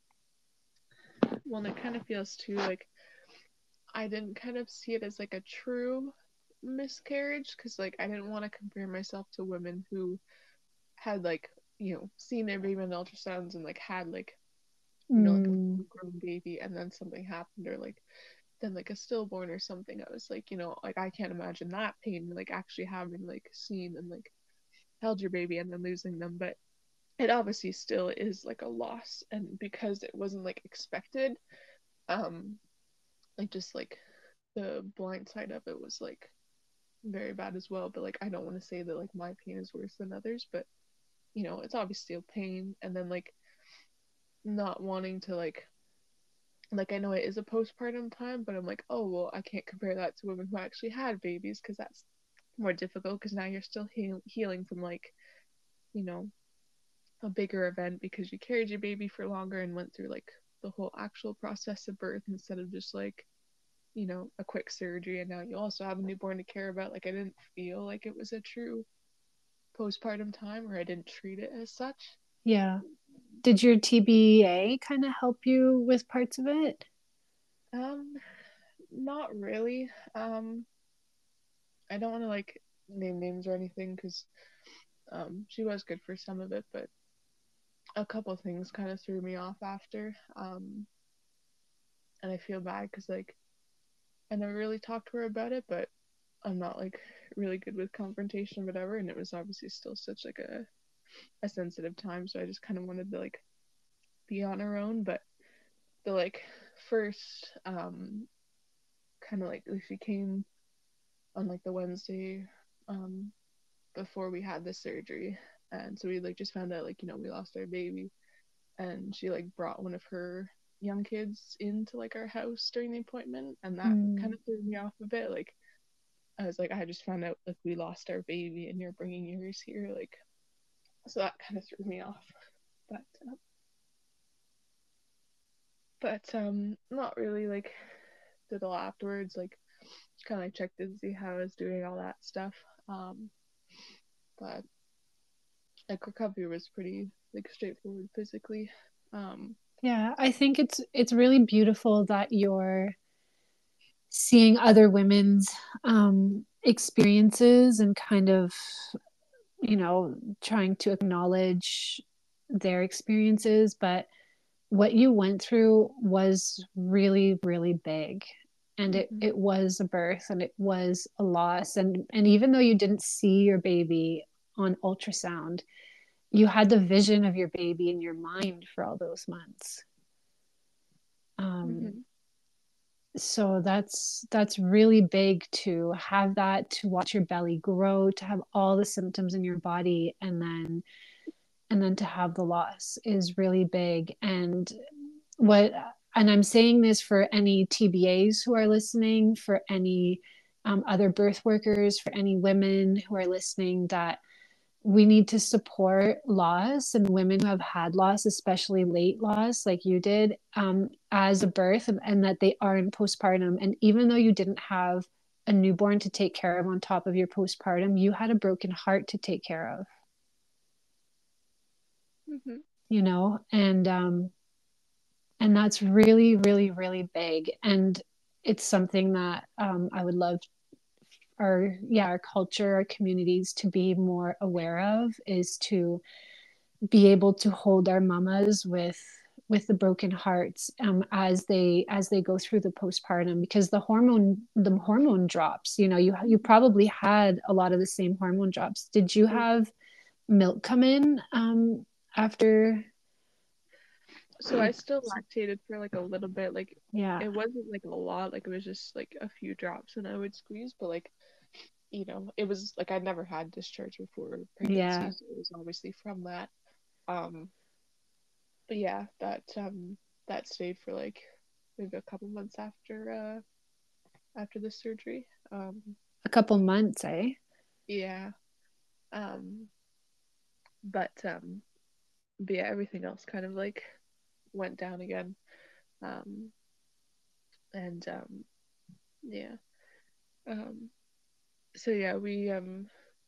Well, and it kind of feels too like I didn't kind of see it as like a true miscarriage, because like I didn't want to compare myself to women who had like seen their baby in ultrasounds and like had like like a Mm, grown baby, and then something happened, or like then like a stillborn or something. I was like, like I can't imagine that pain, like actually having like seen and like held your baby and then losing them. But it obviously still is like a loss, and because it wasn't like expected, um like just like the blind side of it was like very bad as well. But like I don't want to say that like my pain is worse than others, but it's obviously still pain. And then like not wanting to like I know it is a postpartum time, but I'm like, oh well, I can't compare that to women who actually had babies, because that's more difficult, because now you're still healing from like you know a bigger event, because you carried your baby for longer and went through like the whole actual process of birth, instead of just like a quick surgery, and now you also have a newborn to care about. Like I didn't feel like it was a true postpartum time, or I didn't treat it as such. yeah. Did your TBA kind of help you with parts of it? um Not really. I don't want to like name names or anything, because she was good for some of it, but a couple things kind of threw me off after. And I feel bad because like I never really talked to her about it, but I'm not like really good with confrontation or whatever, and it was obviously still such like a sensitive time, so I just kind of wanted to like be on her own. But the like first kind of like she came on like the Wednesday um before we had the surgery, and so we like just found out like we lost our baby, and she like brought one of her young kids into like our house during the appointment, and that kind Mm. of threw me off a bit. Like I was like, I just found out like we lost our baby and you're bringing yours here, like, so that kind of threw me off. But not really like did all afterwards, like kind of like checked in to see how I was doing, all that stuff. um but like recovery was pretty like straightforward physically. um Yeah, I think it's really beautiful that you're seeing other women's experiences and kind of, trying to acknowledge their experiences. But what you went through was really, really big. And it, mhm, it was a birth, and it was a loss. And even though you didn't see your baby on ultrasound, you had the vision of your baby in your mind for all those months. Um, mhm, so that's really big, to have that, to watch your belly grow, to have all the symptoms in your body, and then to have the loss is really big. What and I'm saying this for any TBAs who are listening, for any other birth workers, for any women who are listening, that we need to support loss and women who have had loss, especially late loss like you did, as a birth, and that they are in postpartum. And even though you didn't have a newborn to take care of on top of your postpartum, you had a broken heart to take care of, mhm, and that's really, really, really big. And it's something that I would love our culture, our communities to be more aware of, is to be able to hold our mamas with the broken hearts, as they go through the postpartum, because the hormone drops. You probably had a lot of the same hormone drops. Did you mhm. have milk come in after? So I still lactated for like a little bit. Like Yeah, it wasn't like a lot. Like it was just like a few drops and I would squeeze. But like it was like I'd never had discharge before pregnancy, yeah. so it was obviously from that. Um, but yeah, that stayed for like maybe a couple months after the surgery. A couple months, eh? Yeah. Um, but but yeah, everything else kind of like went down again. Um, and yeah. Um, so yeah, we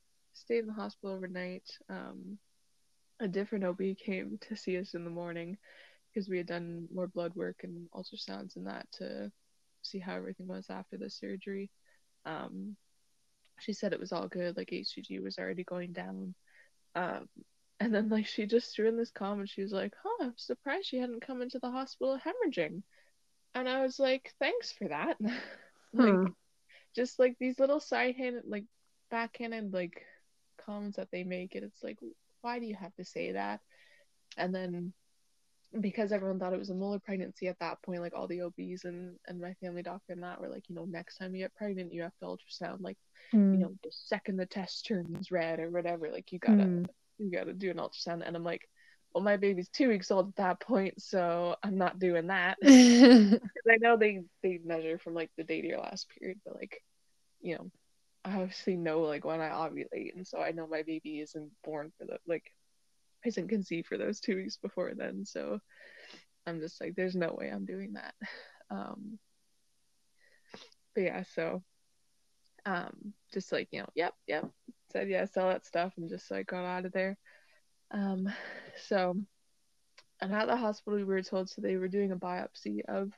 stayed in the hospital overnight. A different OB came to see us in the morning because we had done more blood work and ultrasounds and that to see how everything was after the surgery. Um, she said it was all good, like HCG was already going down. Um, and then like she just threw in this comment. She was like, "Huh, I'm surprised she hadn't come into the hospital hemorrhaging." And I was like, "Thanks for that." Like just like these little side-handed, like backhanded, like comments that they make, and it's like, why do you have to say that? And then because everyone thought it was a molar pregnancy at that point, like all the OBs and my family doctor and that were like, next time you get pregnant, you have to ultrasound, like, the second the test turns red or whatever, like you gotta do an ultrasound. And I'm like, well, my baby's 2 weeks old at that point, so I'm not doing that. I know they measure from like the date of your last period, but like, I obviously know like when I ovulate, and so I know my baby isn't born for the like isn't conceived for those 2 weeks before then. So I'm just like, there's no way I'm doing that. But yeah, so just like, yep, said yes, all that stuff, and just like got out of there. So and at the hospital we were told, so they were doing a biopsy of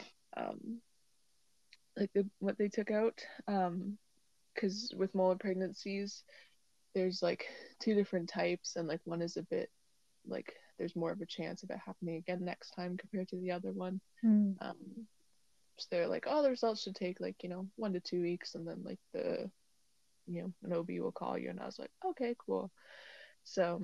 like what they took out, because with molar pregnancies there's like two different types, and like one is a bit like there's more of a chance of it happening again next time compared to the other one. So they're like, oh, the results should take like 1 to 2 weeks, and then like the an OB will call you. And I was like, okay, cool. So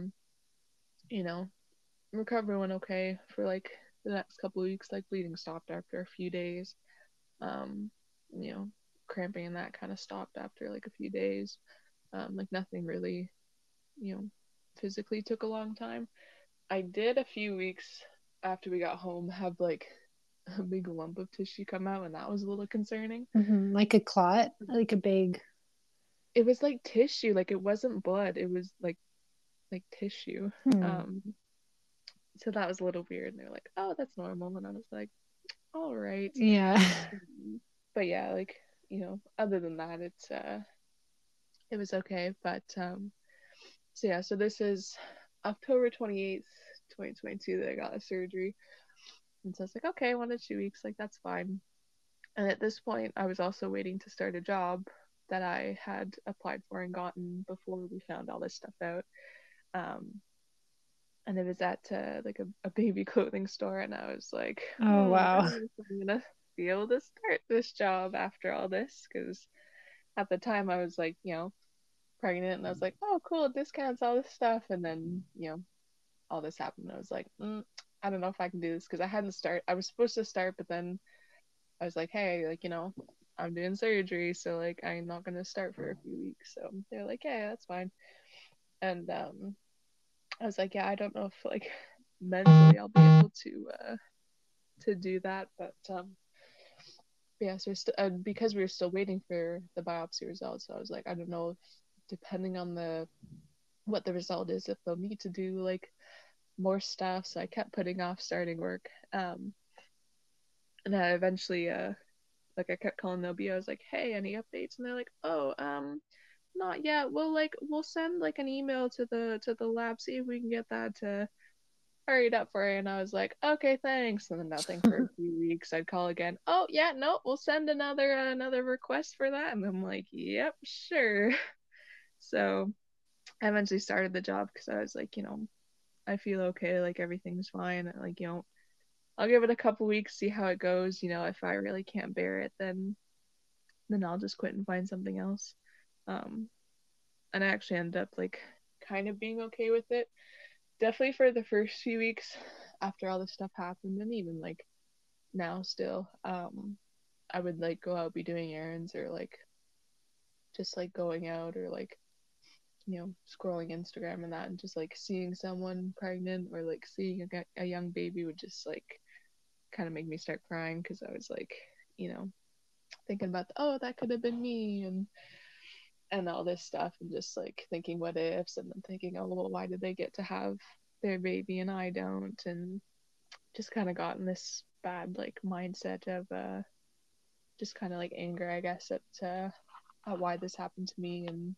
recovery went okay for like the next couple of weeks. Like bleeding stopped after a few days. um Cramping and that kind of stopped after like a few days. Like nothing really physically took a long time. I did a few weeks after we got home have like a big lump of tissue come out, and that was a little concerning. Like a clot, like a big. It was like tissue, like it wasn't blood. It was like tissue. So that was a little weird. And they were like, "Oh, that's normal," and I was like, "All right." Yeah. But yeah, like other than that, it was okay. But so yeah, so this is October 28th, 2022 that I got a surgery. And so I was like, okay, 1 to 2 weeks, like that's fine. And at this point, I was also waiting to start a job that I had applied for and gotten before we found all this stuff out. And it was at like a baby clothing store, and I was like, oh wow, I don't know if I'm gonna be able to start this job after all this, because at the time I was like, pregnant, and I was like, oh cool, discounts, all this stuff, and then all this happened. I was like, I don't know if I can do this, because I was supposed to start, but then I was like, hey, like, I'm doing surgery, so like I'm not gonna start for a few weeks. So they're like, yeah, that's fine. And I was like, yeah, I don't know if like mentally I'll be able to do that, but yeah, so because we were still waiting for the biopsy results, so I was like, I don't know if, depending on what the result is, if they'll need to do like more stuff. So I kept putting off starting work. And I eventually like I kept calling the OB. I was like, hey, any updates? And they're like, oh, not yet. We'll send like an email to the lab, see if we can get that to hurried up for you. And I was like, okay, thanks. And then nothing for a few weeks. I'd call again. Oh yeah, no, we'll send another request for that. And I'm like, yep, sure. So I eventually started the job because I was like, I feel okay, like everything's fine. Like, I'll give it a couple weeks, see how it goes. If I really can't bear it, then I'll just quit and find something else. And I actually ended up like kind of being okay with it. Definitely for the first few weeks after all this stuff happened, and even like now still, I would like go out, be doing errands, or like just like going out, or like scrolling Instagram and that, and just like seeing someone pregnant or like seeing a young baby would just like kind of make me start crying, because I was like, thinking about oh, that could have been me, and all this stuff, and just like thinking what ifs, and then thinking, oh well, why did they get to have their baby and I don't, and just kind of got in this bad like mindset of just kind of like anger, I guess, at why this happened to me, and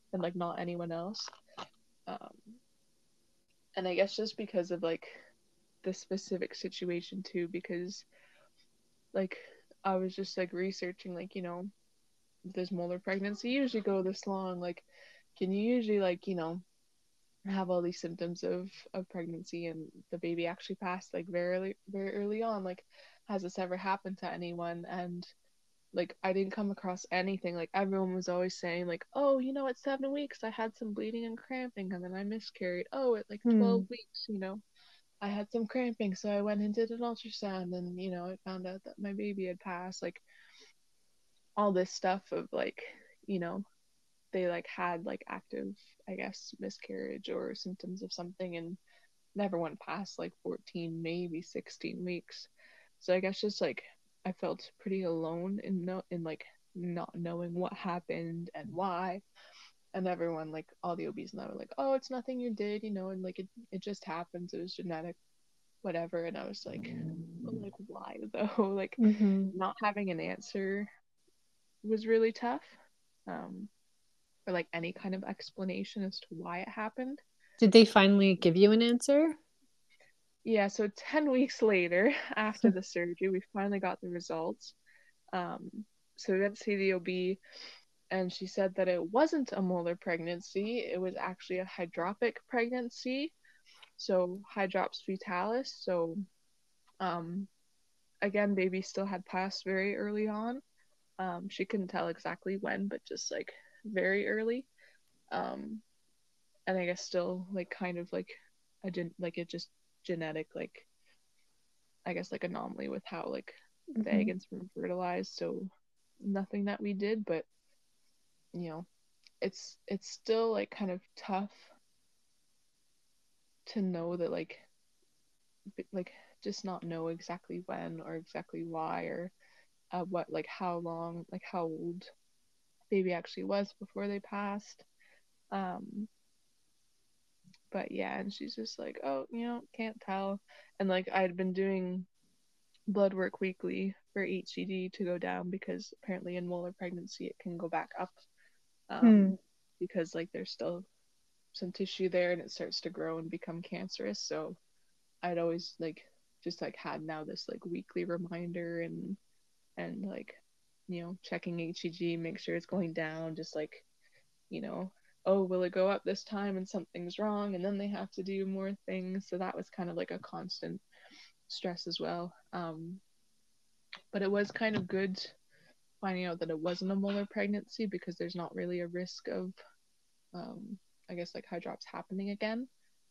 and like not anyone else. Um, and I guess just because of like the specific situation too, because like I was just like researching, like, this molar pregnancy usually go this long, like can you usually, like, have all these symptoms of pregnancy and the baby actually passed like very early on, like has this ever happened to anyone? And like I didn't come across anything. Like everyone was always saying like, oh, at 7 weeks I had some bleeding and cramping and then I miscarried. Oh, at like 12 weeks, I had some cramping, so I went and did an ultrasound and I found out that my baby had passed. Like all this stuff of like, you know they like had like active, I guess, miscarriage or symptoms of something and never went past like 14, maybe 16 weeks. So I guess just like I felt pretty alone in like not knowing what happened and why. And everyone, like all the OBs and I, were like, oh, it's nothing you did, and like it just happens, it was genetic, whatever. And I was like, but like why though? Like not having an answer was really tough. Um or like any kind of explanation as to why it happened. Did they finally give you an answer? Yeah, so 10 weeks later, after the surgery, we finally got the results. So we went to see the OB, and she said that it wasn't a molar pregnancy, it was actually a hydropic pregnancy. So hydrops fetalis. So, again, baby still had passed very early on. She couldn't tell exactly when, but just like very early. Um, and I guess still like kind of like like it just genetic, like I guess like anomaly with how like the egg and sperm fertilized. So nothing that we did, but you know it's still like kind of tough to know that like just not know exactly when or exactly why or what, like how long, like how old baby actually was before they passed. um but yeah, and she's just like, oh, can't tell. And like I had been doing blood work weekly for HCG to go down because apparently in molar pregnancy it can go back up, because like there's still some tissue there and it starts to grow and become cancerous. So I'd always like just like had now this like weekly reminder and like checking HCG, make sure it's going down, just like you know oh, will it go up this time and something's wrong and then they have to do more things. So that was kind of like a constant stress as well. But it was kind of good finding out that it wasn't a molar pregnancy because there's not really a risk of, I guess, like hydrops happening again,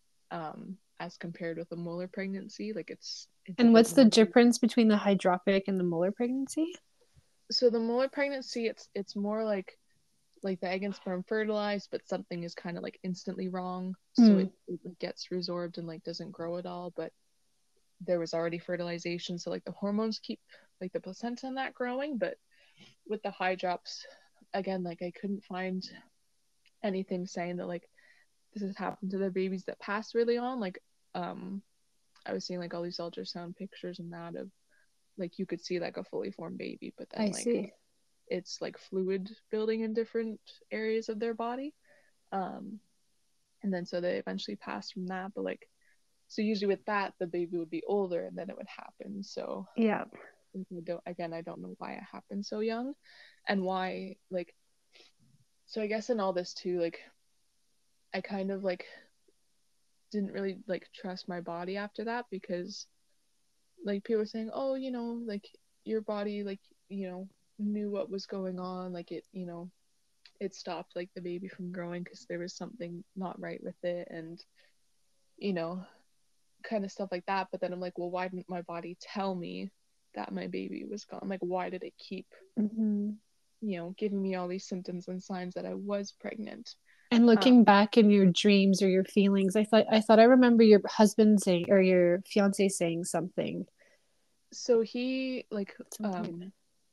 as compared with a molar pregnancy. Like it's a And bit what's the more. difference between the hydropic and the molar pregnancy? So the molar pregnancy, it's more like the egg and sperm fertilized, but something is kind of like instantly wrong, so it gets resorbed and like doesn't grow at all. But there was already fertilization, so like the hormones keep like the placenta and that growing. But with the hydrops, again, like I couldn't find anything saying that like this has happened to the babies that passed really on. Like I was seeing like all these ultrasound pictures and that of like you could see like a fully formed baby, but then I like see. it's like fluid building in different areas of their body. um and then so they eventually passed from that. But like, so usually with that the baby would be older and then it would happen. So Yeah. I don't know why it happened so young and why, like, so I guess in all this too, like I kind of like didn't really like trust my body after that because like people were saying, oh, like your body, like, knew what was going on, like it stopped like the baby from growing because there was something not right with it, and you know kind of stuff like that. But then I'm like, well, why didn't my body tell me that my baby was gone? Like, why did it keep giving me all these symptoms and signs that I was pregnant? And um, looking back in your dreams or your feelings, I thought I remember your husband saying or your fiance saying something. so he like Something.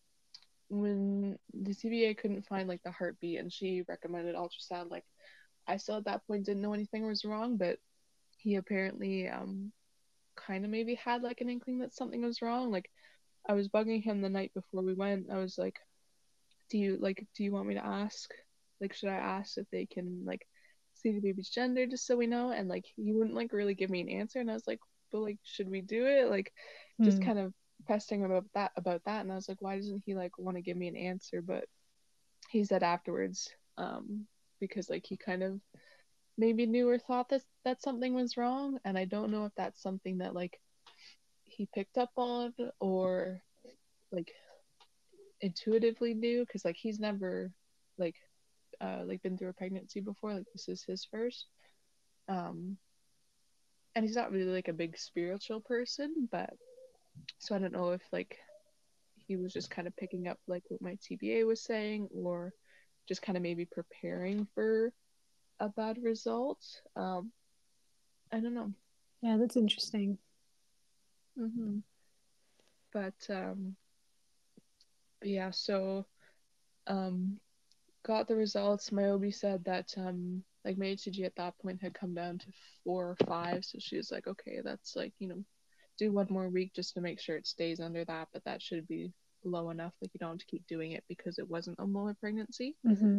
when the CBA couldn't find like the heartbeat and she recommended ultrasound, like I still at that point didn't know anything was wrong, but he apparently kind of maybe had like an inkling that something was wrong. Like I was bugging him the night before we went. I was like, do you want me to ask like, should I ask if they can like see the baby's gender just so we know? And like he wouldn't like really give me an answer, and I was like, but like, should we do it? Like, just kind of pressing him about that, and I was like, why doesn't he like want to give me an answer? But he said afterwards, because like he kind of maybe knew or thought that something was wrong, and I don't know if that's something that like he picked up on or like intuitively knew, because like he's never like been through a pregnancy before, like this is his first, um and he's not really like a big spiritual person, but so I don't know if like he was just kind of picking up like what my TBA was saying, or just kind of maybe preparing for a bad result. I don't know. Yeah, that's interesting. Mm-hmm. But yeah, so got the results. My OB said that like my HCG at that point had come down to 4 or 5, so she was like, okay, that's like, do one more week just to make sure it stays under that, but that should be low enough, like you don't have to keep doing it because it wasn't a molar pregnancy.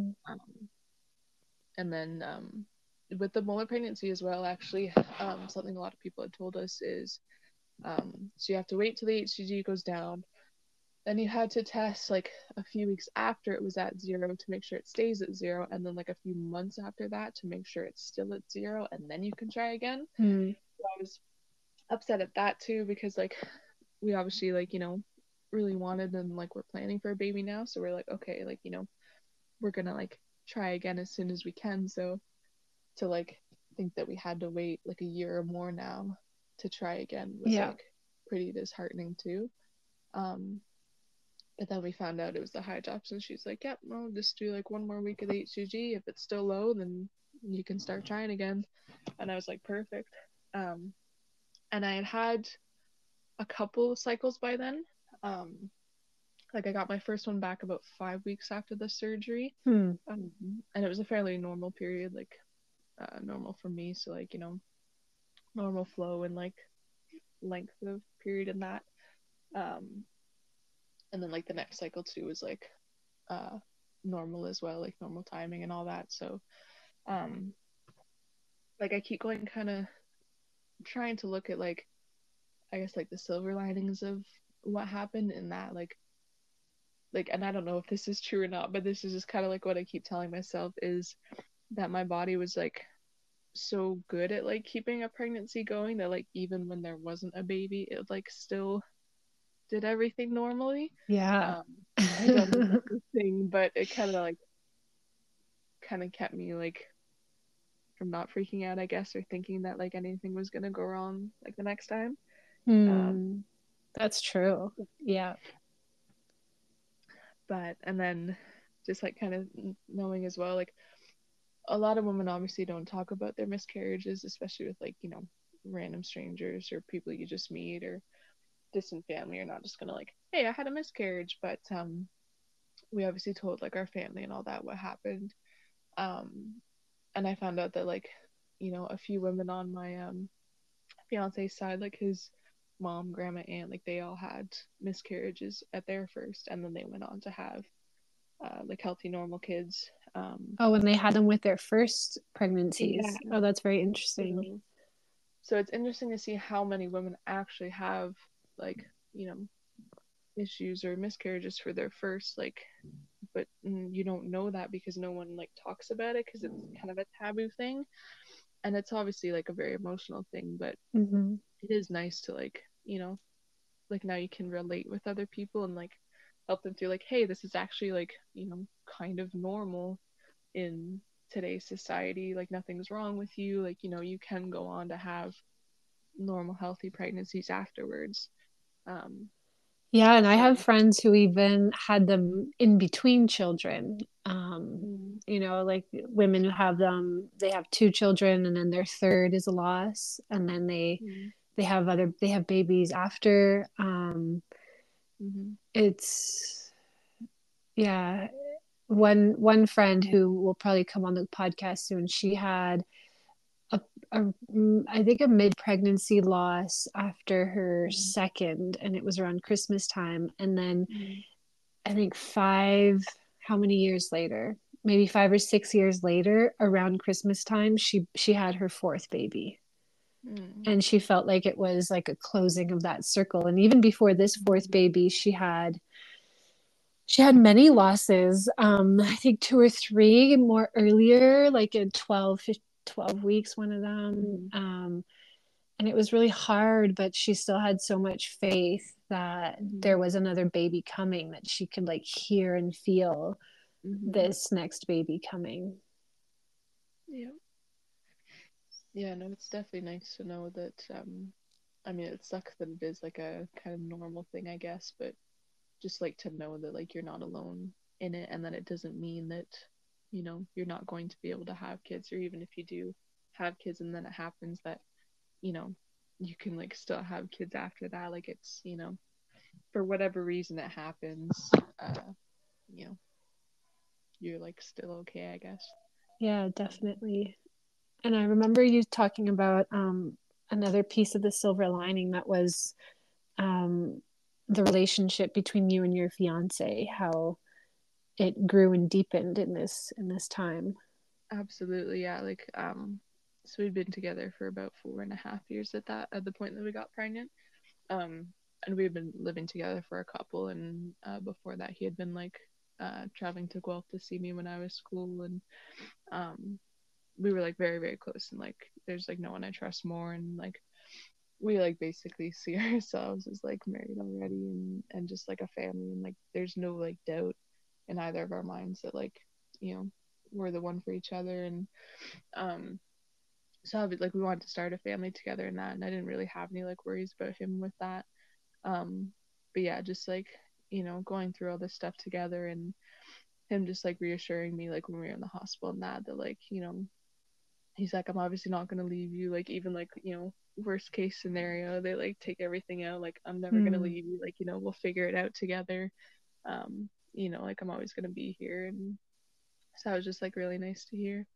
And then with the molar pregnancy as well, actually, something a lot of people had told us is so you have to wait till the HCG goes down. Then you had to test like a few weeks after it was at 0 to make sure it stays at 0, and then like a few months after that to make sure it's still at 0, and then you can try again. So I was upset at that too, because like we obviously like really wanted and like we're planning for a baby now, so we're like, okay, like we're gonna like try again as soon as we can. So to like think that we had to wait like a year or more now to try again was like pretty disheartening too. But then we found out it was the high drops, and she's like, yep, well, just do like one more week of the HCG. If it's still low, then you can start trying again. And I was like, perfect. And I had a couple of cycles by then. Like I got my first one back about 5 weeks after the surgery. And it was a fairly normal period, like normal for me. So like, normal flow and like length of period in that. And then like the next cycle too was like normal as well, like normal timing and all that. So like I keep going kind of trying to look at like I guess like the silver linings of what happened in that, like and I don't know if this is true or not, but this is just kind of like what I keep telling myself, is that my body was like so good at like keeping a pregnancy going that like even when there wasn't a baby, it like still did everything normally. I don't know if that's the thing, but it kind of kept me like from not freaking out, I guess, or thinking that like anything was gonna go wrong like the next time. That's true. Yeah. But and then just like kind of knowing as well, like a lot of women obviously don't talk about their miscarriages, especially with like random strangers or people you just meet or distant family. You're not just gonna like, hey, I had a miscarriage. But we obviously told like our family and all that what happened. And I found out that like a few women on my fiance's side, like his mom, grandma, aunt, like they all had miscarriages at their first, and then they went on to have like healthy normal kids. When they had them with their first pregnancies. Yeah. Oh, that's very interesting. So it's interesting to see how many women actually have like issues or miscarriages for their first, like, but you don't know that because no one like talks about it, because it's kind of a taboo thing, and it's obviously like a very emotional thing, but it is nice to like like now you can relate with other people and like help them through, like, hey, this is actually like kind of normal in today's society, like nothing's wrong with you, like you can go on to have normal healthy pregnancies afterwards. Yeah, and I have friends who even had them in between children. Like women who have them, they have 2 children and then their third is a loss, and then they have babies after. It's yeah. One friend who will probably come on the podcast soon, she had I think a mid-pregnancy loss after her second, and it was around Christmas time, and then I think how many years later, maybe 5 or 6 years later, around Christmas time, she had her fourth baby. Mm. And she felt like it was like a closing of that circle. And even before this fourth baby, she had many losses. I think 2 or 3 more earlier, like in 12 weeks, one of them. Mm-hmm. And it was really hard, but she still had so much faith that Mm-hmm. there was another baby coming, that she could like hear and feel Mm-hmm. this next baby coming. Yeah. Yeah, no, it's definitely nice to know that, I mean, it sucks that it is like a kind of normal thing, I guess, but just like to know that like you're not alone in it, and that it doesn't mean that, you're not going to be able to have kids, or even if you do have kids and then it happens, that, you know, you can like still have kids after that. Like it's, for whatever reason it happens, you know, you're like still okay, I guess. Yeah, definitely. And I remember you talking about another piece of the silver lining that was um, the relationship between you and your fiance, how it grew and deepened in this time. Absolutely, yeah. Like, so we'd been together for about 4.5 years at the point that we got pregnant. Um, and we had been living together for a couple, and before that, he had been like traveling to Guelph to see me when I was school, and um, we were like very, very close, and like there's like no one I trust more, and like we like basically see ourselves as like married already, and just like a family, and like there's no like doubt in either of our minds that like, we're the one for each other. And um so like we wanted to start a family together and that, and I didn't really have any like worries about him with that. um but yeah, just like, going through all this stuff together, and him just like reassuring me like when we were in the hospital and that like, he's like, I'm obviously not going to leave you, like even like, worst case scenario, they like take everything out, like I'm never going to leave you, like, we'll figure it out together. Like I'm always going to be here. And so it was just like really nice to hear.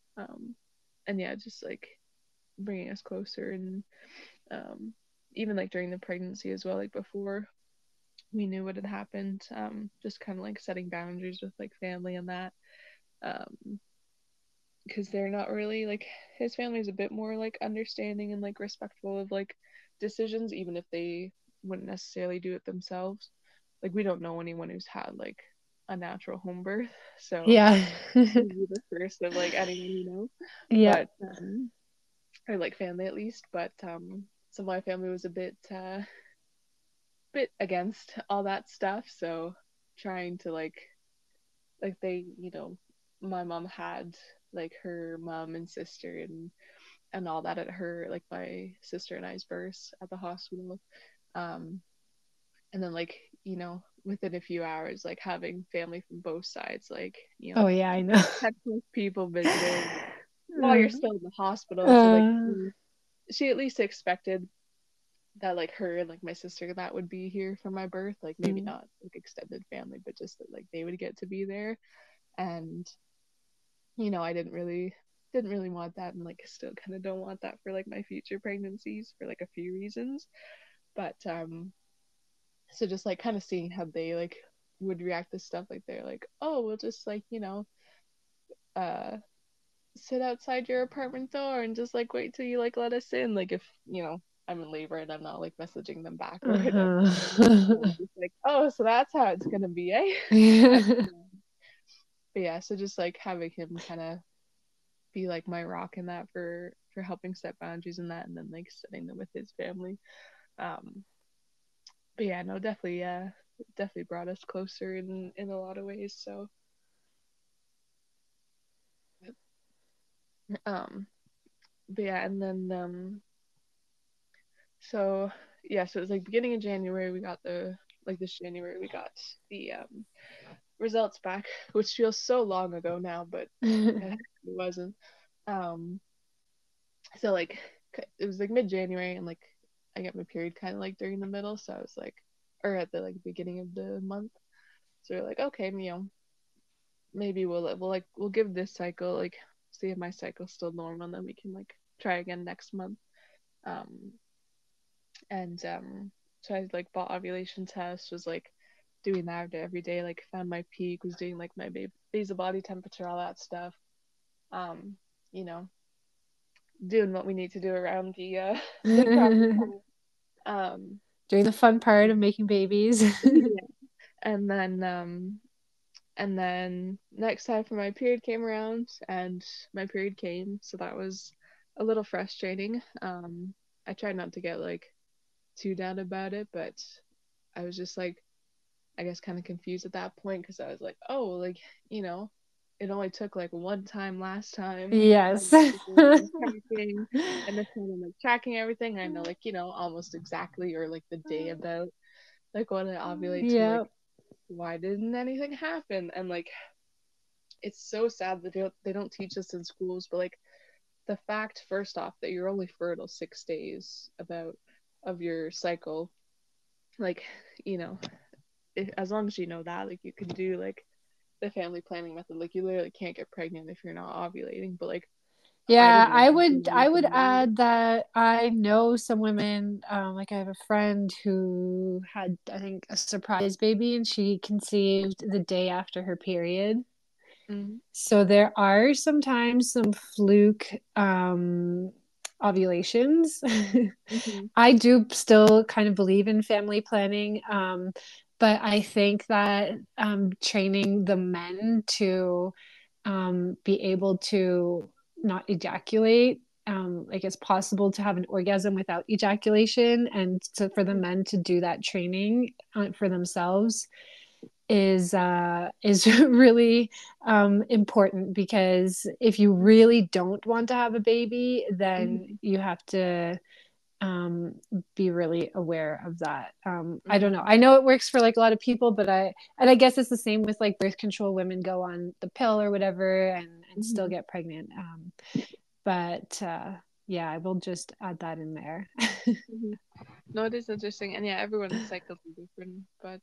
And yeah, just like bringing us closer. And um even like during the pregnancy as well, like before we knew what had happened, just kind of like setting boundaries with like family and that, um because they're not really like, his family is a bit more like understanding and like respectful of like decisions, even if they wouldn't necessarily do it themselves. Like we don't know anyone who's had like a natural home birth, so Yeah. you're the first of like anyone Yeah. but or like family at least. But so my family was a bit against all that stuff, so trying to like they, my mom had like her mom and sister and all that at her, like my sister and I's births at the hospital. um and then like, within a few hours, like having family from both sides, like, Oh yeah, I know. textbook people visiting while Uh, you're still in the hospital. So like uh, she at least expected that like her and like my sister that would be here for my birth, like maybe mm. not like extended family, but just that like they would get to be there. And I didn't really want that, and like still kind of don't want that for like my future pregnancies for like a few reasons. But so just like kind of seeing how they like would react to stuff, like they're like, oh, we'll just like, uh sit outside your apartment door and just like wait till you like let us in, like if I'm in labor and I'm not like messaging them back or whatever. Uh-huh. Just like, oh, so that's how it's gonna be, eh? Yeah. But yeah, so just like having him kind of be like my rock in that, for helping set boundaries in that, and then like setting them with his family. um but yeah, no, definitely brought us closer in a lot of ways. So um but yeah, and then so yeah, so it was like beginning of January we got the like this January we got the results back, which feels so long ago now, but it actually wasn't. um so like it was like mid-January, and like I get my period kind of like during the middle, so I was like, or at the like beginning of the month. So we're like, okay, maybe we'll give this cycle, like see if my cycle's still normal, and then we can like try again next month. um and so I like bought ovulation tests, was like doing that every day, like found my peak, was doing like my basal body temperature, all that stuff. You know, doing what we need to do around the travel time. Doing the fun part of making babies. Yeah. And then next time for my period came around, and my period came, so that was a little frustrating. I tried not to get like too down about it, but I was just like, I guess kind of confused at that point, because I was like, oh, like, you know, it only took like one time last time. Yes. Tracking, and this time I'm like tracking everything. I know, like, you know, almost exactly, or like the day about like when I ovulate, to Yeah. like, why didn't anything happen? And like, it's so sad that they don't teach us in schools, but like the fact, first off, that you're only fertile 6 days about of your cycle, like, you know, as long as you know that, like, you can do like the family planning method. Like, you literally can't get pregnant if you're not ovulating. But like, I Yeah, didn't know I back would when I I was would younger. add that I know some women, like I have a friend who had, I think, a surprise baby, and she conceived the day after her period. Mm-hmm. So there are sometimes some fluke ovulations. Mm-hmm. I do still kind of believe in family planning, but I think that training the men to be able to not ejaculate, like it's possible to have an orgasm without ejaculation, and so for the men to do that training for themselves is really important, because if you really don't want to have a baby, then Mm-hmm. you have to um, be really aware of that. I don't know. Mm-hmm. I know it works for like a lot of people, but I guess it's the same with like birth control. Women go on the pill or whatever and still Mm-hmm. get pregnant. But yeah, I will just add that in there. Mm-hmm. No, it is interesting, and yeah, everyone's cycles are different,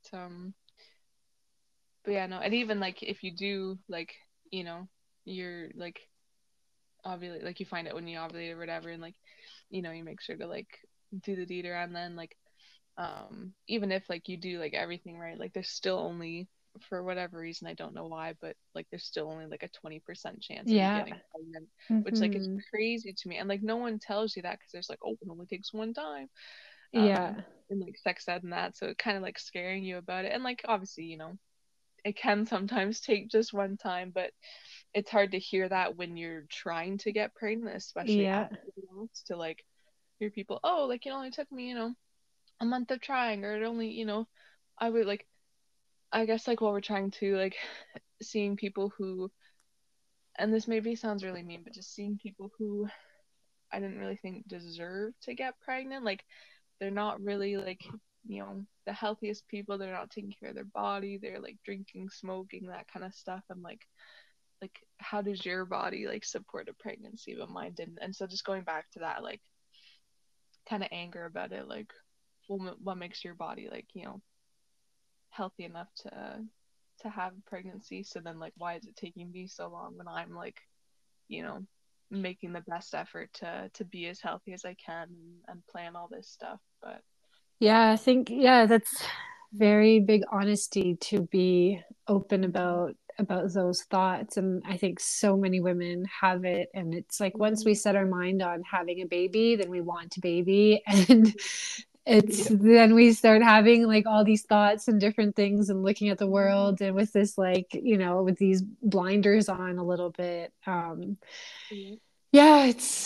but yeah, no, and even like if you do, like, you know, you're like ovulate, like you find it when you ovulate or whatever, and like, you know, you make sure to like do the deed around then, like, even if like you do like everything right, like there's still only, for whatever reason, I don't know why, but like there's still only like a 20% chance of you Yeah. getting pregnant, which like is Hmm. crazy to me. And like no one tells you that, because there's like, oh, it only takes one time, Yeah. in like sex ed and that, so it kind of like scaring you about it. And like obviously, you know, it can sometimes take just one time, but it's hard to hear that when you're trying to get pregnant, especially Yeah. after the loss, to like hear people, oh, like it only took me, you know, a month of trying, or it only, you know, I would like, I guess like while we're trying to like seeing people who, and this maybe sounds really mean, but just seeing people who I didn't really think deserve to get pregnant, like they're not really like, you know, the healthiest people, they're not taking care of their body, they're like drinking, smoking, that kind of stuff. I'm like how does your body like support a pregnancy, but mine didn't. And so just going back to that, like, kind of anger about it, like, well, what makes your body like, you know, healthy enough to have a pregnancy? So then like, why is it taking me so long when I'm like, you know, making the best effort to be as healthy as I can, and plan all this stuff. But Yeah, I think, yeah, that's very big honesty to be open mm-hmm. about those thoughts. And I think so many women have it, and it's like once we Mm-hmm. set our mind on having a baby, then we want a baby. And it's Yeah. then we start having like all these thoughts and different things, and looking at the Mm-hmm. world, and with this, like, you know, with these blinders on a little bit. Yeah. Yeah,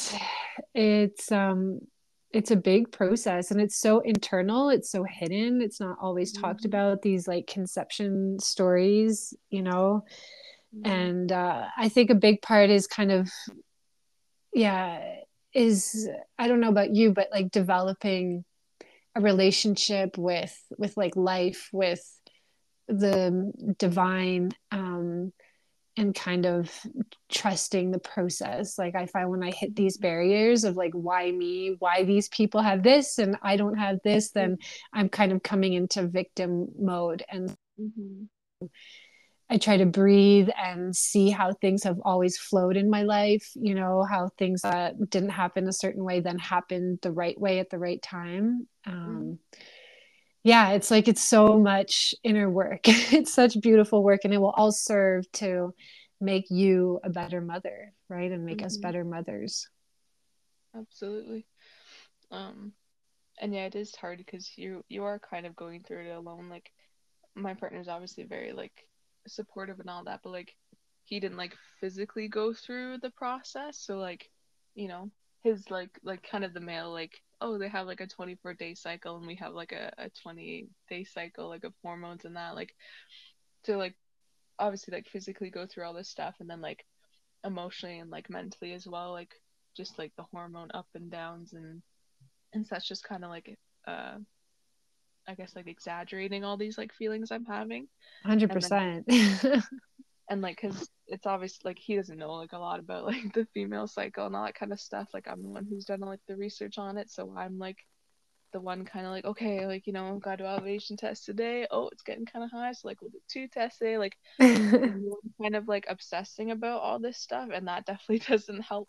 it's it's a big process, and it's so internal, it's so hidden, it's not always talked Mm-hmm. about, these like conception stories, you know. Mm-hmm. And I think a big part is kind of, yeah, is, I don't know about you, but like developing a relationship with like life, with the divine, and kind of trusting the process. Like I find when I hit these barriers of like, why me, why these people have this and I don't have this, then I'm kind of coming into victim mode. And Mm-hmm. I try to breathe and see how things have always flowed in my life, you know, how things that didn't happen a certain way then happened the right way at the right time. Mm-hmm. Yeah, it's like it's so much inner work. It's such beautiful work, and it will all serve to make you a better mother, right? And make us Hmm. better mothers. Absolutely. Um, and yeah, it is hard because you are kind of going through it alone. Like my partner's obviously very like supportive and all that, but like he didn't like physically go through the process. So like, you know, his like kind of the male like, oh, they have like a 24-day cycle and we have like a 20-day cycle like of hormones and that like to like obviously like physically go through all this stuff and then like emotionally and like mentally as well, like just like the hormone up and downs and such just kind of like uh I guess like exaggerating all these like feelings I'm having and then 100%. and like because it's obvious like he doesn't know like a lot about like the female cycle and all that kind of stuff. Like I'm the one who's done like the research on it, so I'm like the one kind of like okay, like got to ovulation test today. Oh, it's getting kind of high, so like we'll do two tests today. Like and you're kind of like obsessing about all this stuff, and that definitely doesn't help.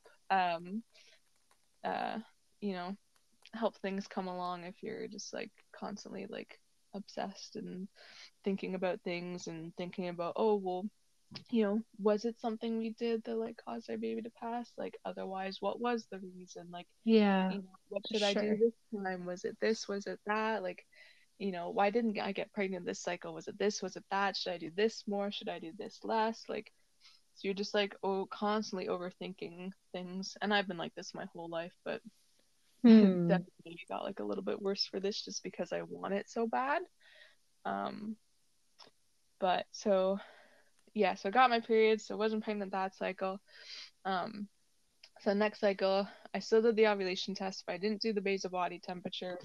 Uh, you know, help things come along if you're just like constantly like obsessed and thinking about things and thinking about oh well was it something we did that like caused our baby to pass? Like otherwise, what was the reason? Like, Yeah, what for should I do sure. this time? Was it this? Was it that? Like, why didn't I get pregnant this cycle? Was it this? Was it that? Should I do this more? Should I do this less? Like, so you're just like constantly overthinking things. And I've been like this my whole life, but Hmm. definitely got like a little bit worse for this just because I want it so bad. Um, but so yeah, so I got my period, so wasn't pregnant that cycle. Um, so next cycle, I still did the ovulation test, but I didn't do the basal body temperature.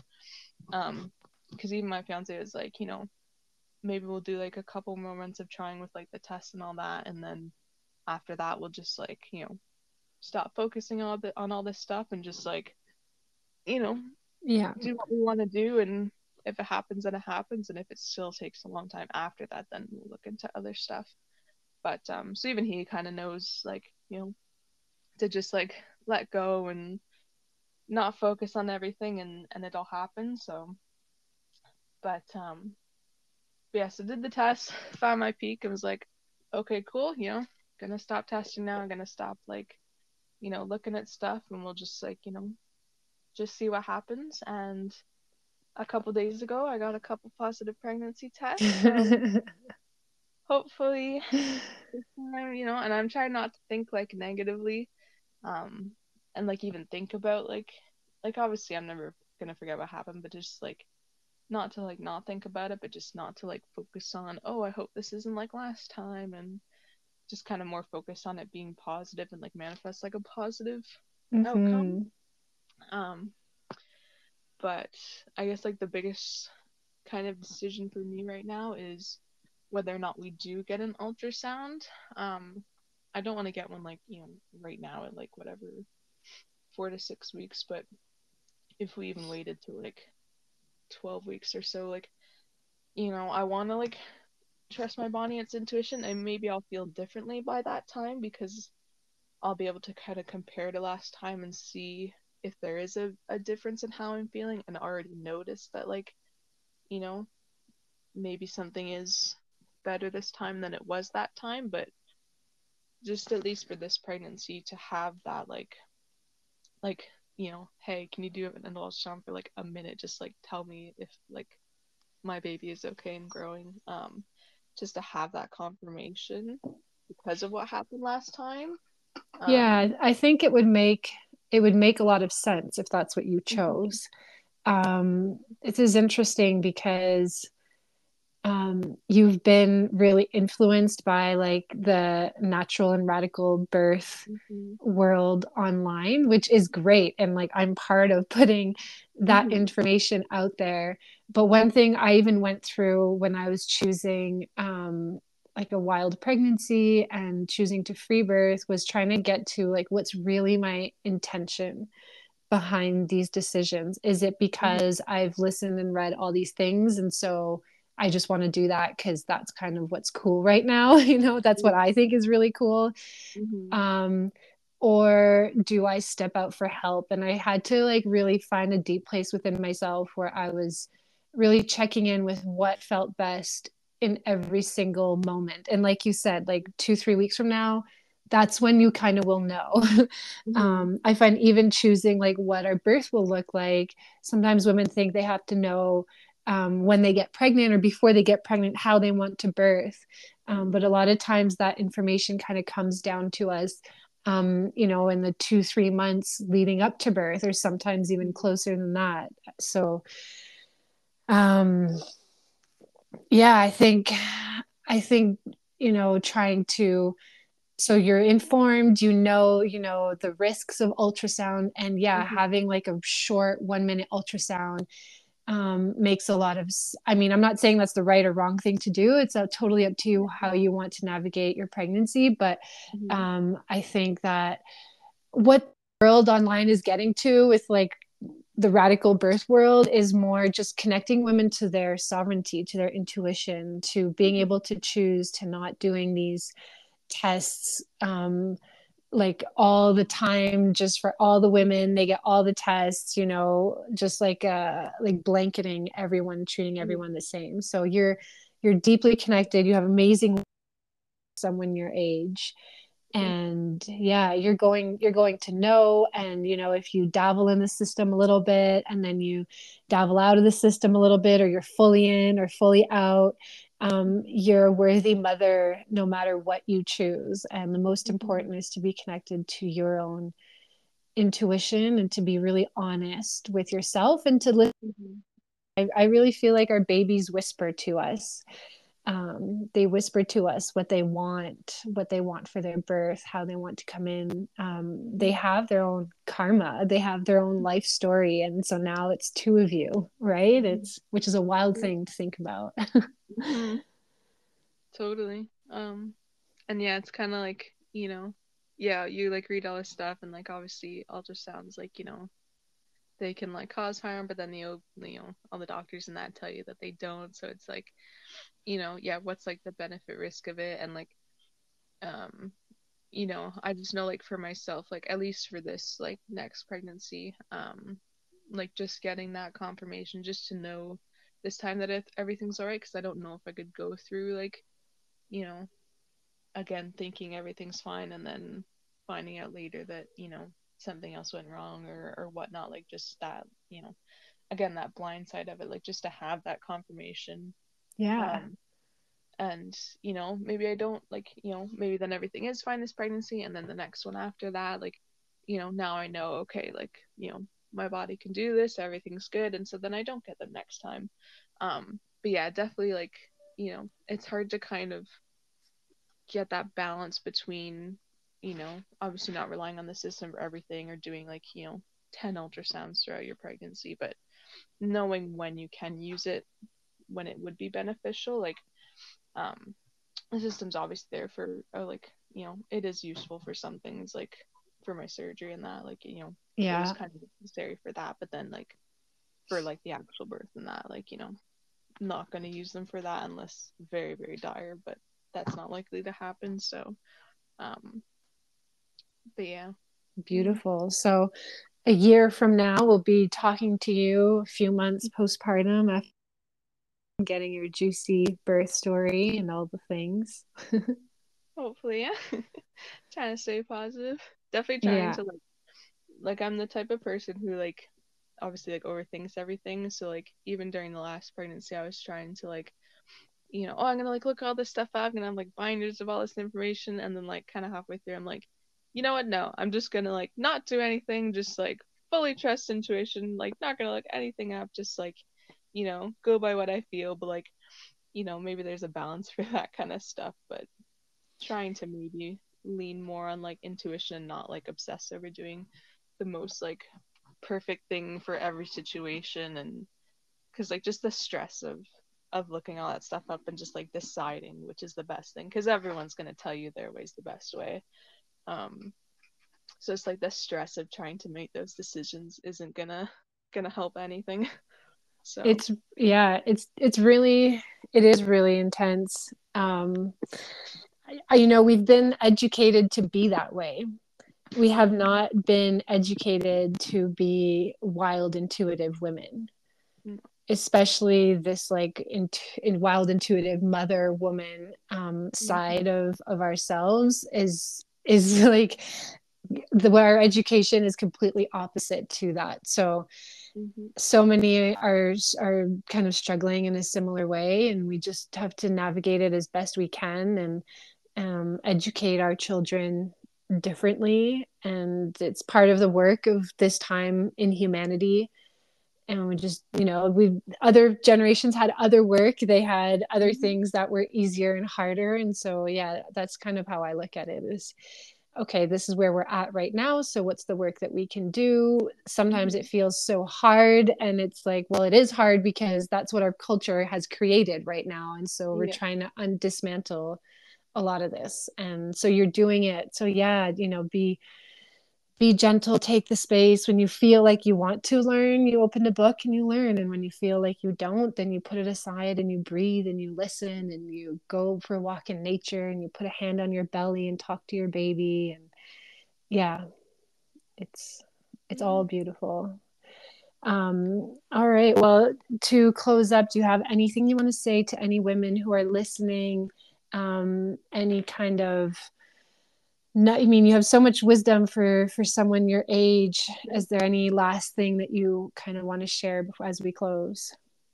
Because even my fiance was like, maybe we'll do like a couple more months of trying with like the test and all that, and then after that, we'll just like, stop focusing on all this stuff and just like, you know, Yeah. do what we want to do, and if it happens, then it happens, and if it still takes a long time after that, then we'll look into other stuff. But so even he kind of knows like, to just like let go and not focus on everything and it'll happen. So but yeah, so did the test, found my peak and was like, okay, cool, gonna stop testing now. I'm gonna stop like, looking at stuff and we'll just like, just see what happens. And a couple days ago I got a couple positive pregnancy tests. So hopefully this time, and I'm trying not to think like negatively. Um and like even think about like obviously I'm never gonna forget what happened, but just like not to like not think about it, but just not to like focus on, oh, I hope this isn't like last time, and just kind of more focused on it being positive and like manifest like a positive outcome. Hmm. Um, but I guess like the biggest kind of decision for me right now is whether or not we do get an ultrasound. Um, I don't want to get one like, right now at like whatever 4 to 6 weeks, but if we even waited to like 12 weeks or so, like, I want to like trust my body and its intuition, and maybe I'll feel differently by that time because I'll be able to kind of compare to last time and see if there is a difference in how I'm feeling and already notice that like, you know, maybe something is better this time than it was that time, but just at least for this pregnancy to have that like, hey, can you do an ultrasound for like a minute? Just like tell me if like my baby is okay and growing. Just to have that confirmation because of what happened last time. Yeah, Um, I think it would make a lot of sense if that's what you mhm, chose. It is interesting because you've been really influenced by like the natural and radical birth mhm, world online, which is great. And like I'm part of putting that mhm, information out there. But one thing I even went through when I was choosing like a wild pregnancy and choosing to free birth was trying to get to like what's really my intention behind these decisions. Is it mhm, because I've listened and read all these things and so I just want to do that because that's kind of what's cool right now? That's what yeah, I think is really cool. mhm, um or do I step out for help? And I had to like really find a deep place within myself where I was really checking in with what felt best in every single moment. And like you said, like 2-3 weeks from now, that's when you kind of will know. I find even choosing like what our birth will look like, sometimes women think they have to know when they get pregnant or before they get pregnant how they want to birth. But a lot of times that information kind of comes down to us, you know, in the 2-3 months leading up to birth, or sometimes even closer than that. So um yeah, I think you know, trying to, so you're informed, you know the risks of ultrasound, and yeah, having like a short 1 minute ultrasound makes a lot of I mean, I'm not saying that's the right or wrong thing to do. It's totally up to you how you want to navigate your pregnancy. But I think that what the world online is getting to with like the radical birth world is more just connecting women to their sovereignty, to their intuition, to being able to choose, to not doing these tests like all the time just for all the women. They get all the tests, you know, just like blanketing everyone, treating everyone the same. So you're deeply connected, you have amazing someone your age, and yeah, you're going to know. And you know, if you dabble in the system a little bit and then you dabble out of the system a little bit, or you're fully in or fully out, you're a worthy mother no matter what you choose. And the most important is to be connected to your own intuition and to be really honest with yourself and to listen. I really feel like our babies whisper to us. They whisper to us what they want for their birth, how they want to come in. They have their own karma, they have their own life story, and so now it's two of you, right? It's, which is a wild thing to think about. Totally. And yeah, it's kind of like, you know, yeah, you like read all this stuff, and like obviously ultrasounds, like, you know, they can like cause harm, but then you know, all the doctors and that tell you that they don't. So it's like, you know, yeah, what's like the benefit risk of it? And like, um, you know, I just know like for myself, like at least for this like next pregnancy, like just getting that confirmation just to know this time that if everything's all right, because I don't know if I could go through like, you know, again thinking everything's fine and then finding out later that, you know, something else went wrong or whatnot. Like just that, you know, again, that blind side of it, like just to have that confirmation. Yeah. um and you know, maybe I don't, like, you know, maybe then everything is fine this pregnancy, and then the next one after that, like, you know, now I know, okay, like, you know, my body can do this, everything's good, and so then I don't get them next time. But yeah, definitely, like, you know, it's hard to kind of get that balance between, you know, obviously not relying on the system for everything or doing like, you know, 10 ultrasounds throughout your pregnancy, but knowing when you can use it, when it would be beneficial. Like, um the system's obviously there for, like, you know, it is useful for some things, like for my surgery and that, like, you know, it was Yeah. kind of necessary for that, but then like for like the actual birth and that, like, you know, not going to use them for that unless very, very dire, but that's not likely to happen. So um but yeah. Beautiful. So a year from now we'll be talking to you a few months postpartum after getting your juicy birth story and all the things. Hopefully, yeah. Trying to stay positive, definitely trying Yeah. to like I'm the type of person who like obviously like overthinks everything. So like even during the last pregnancy, I was trying to like, you know, oh, I'm gonna like look all this stuff up, I'm gonna have like binders of all this information, and then like kind of halfway through, I'm like, you know what? No, I'm just gonna like not do anything, just like fully trust intuition, like not gonna look anything up, just like, you know, go by what I feel. But like, you know, maybe there's a balance for that kind of stuff, but trying to maybe lean more on like intuition, not like obsess over doing the most like perfect thing for every situation. And because like just the stress of looking all that stuff up and just like deciding which is the best thing, because everyone's going to tell you their way's the best way. um so it's like the stress of trying to make those decisions isn't gonna help anything. So It's yeah, it's really, it is really intense. You know, we've been educated to be that way. We have not been educated to be wild, intuitive women. especially this like in wild intuitive mother woman side of ourselves is like where our education is completely opposite to that. So so many are kind of struggling in a similar way, and we just have to navigate it as best we can and educate our children differently. And it's part of the work of this time in humanity. And we just, we other generations had other work, they had other things that were easier and harder. And so yeah, that's kind of how I look at it, is okay, this is where we're at right now, so what's the work that we can do? Sometimes it feels so hard, and it's like, well, it is hard because that's what our culture has created right now, and so we're trying to dismantle a lot of this. And so you're doing it. So yeah, be gentle, take the space. When you feel like you want to learn, you open the book and you learn. And when you feel like you don't, then you put it aside and you breathe and you listen and you go for a walk in nature and you put a hand on your belly and talk to your baby. And yeah, it's all beautiful. All right. Well, to close up, do you have anything you want to say to any women who are listening? Any kind of, no, I mean, you have so much wisdom for someone your age. Is there any last thing that you kind of want to share before, as we close?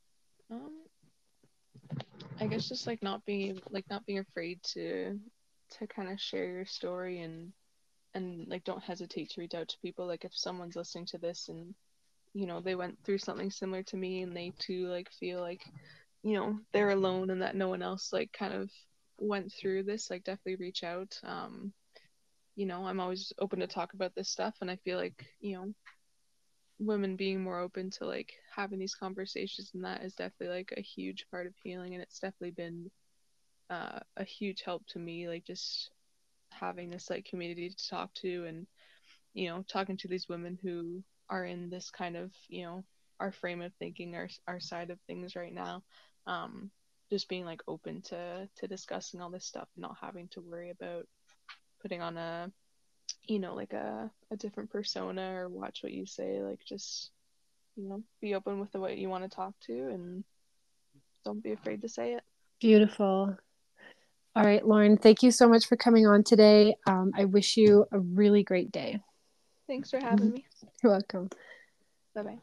I guess just like not being afraid to kind of share your story, and like don't hesitate to reach out to people. Like if someone's listening to this and they went through something similar to me, and they too like feel like they're alone and that no one else like kind of went through this, like definitely reach out. I'm always open to talk about this stuff, and I feel like, women being more open to like having these conversations, and that is definitely like a huge part of healing, and it's definitely been a huge help to me, like just having this like community to talk to, and talking to these women who are in this kind of our frame of thinking, our side of things right now. Just being like open to discussing all this stuff, not having to worry about putting on a like a different persona or watch what you say. Like just be open with the way you want to talk to, and don't be afraid to say it. Beautiful. All right, Lauren, thank you so much for coming on today. I wish you a really great day. Thanks for having me. You're welcome. Bye-bye.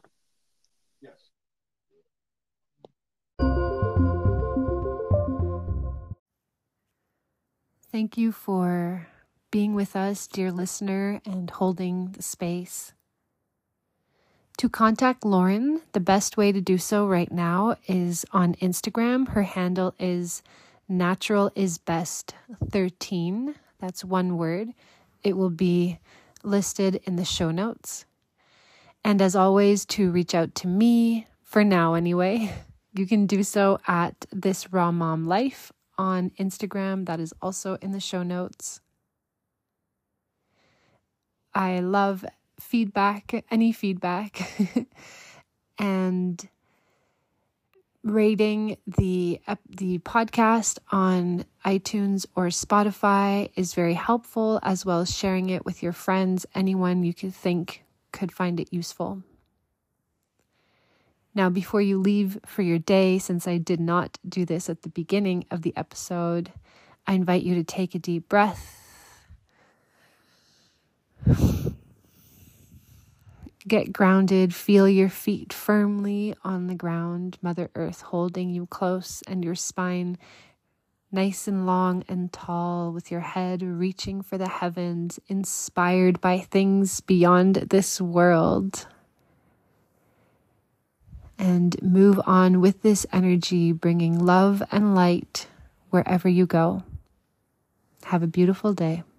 Thank you for being with us, dear listener, and holding the space. To contact Lauren, the best way to do so right now is on Instagram. Her handle is naturalisbest13. That's one word. It will be listed in the show notes. And as always, to reach out to me, for now anyway, you can do so at This Raw Mom Life on Instagram. That is also in the show notes. I love feedback, any feedback, and rating the podcast on iTunes or Spotify is very helpful, as well as sharing it with your friends, anyone you could think could find it useful. Now, before you leave for your day, since I did not do this at the beginning of the episode, I invite you to take a deep breath. Get grounded, feel your feet firmly on the ground, Mother Earth holding you close, and your spine nice and long and tall, with your head reaching for the heavens, inspired by things beyond this world. And move on with this energy, bringing love and light wherever you go. Have a beautiful day.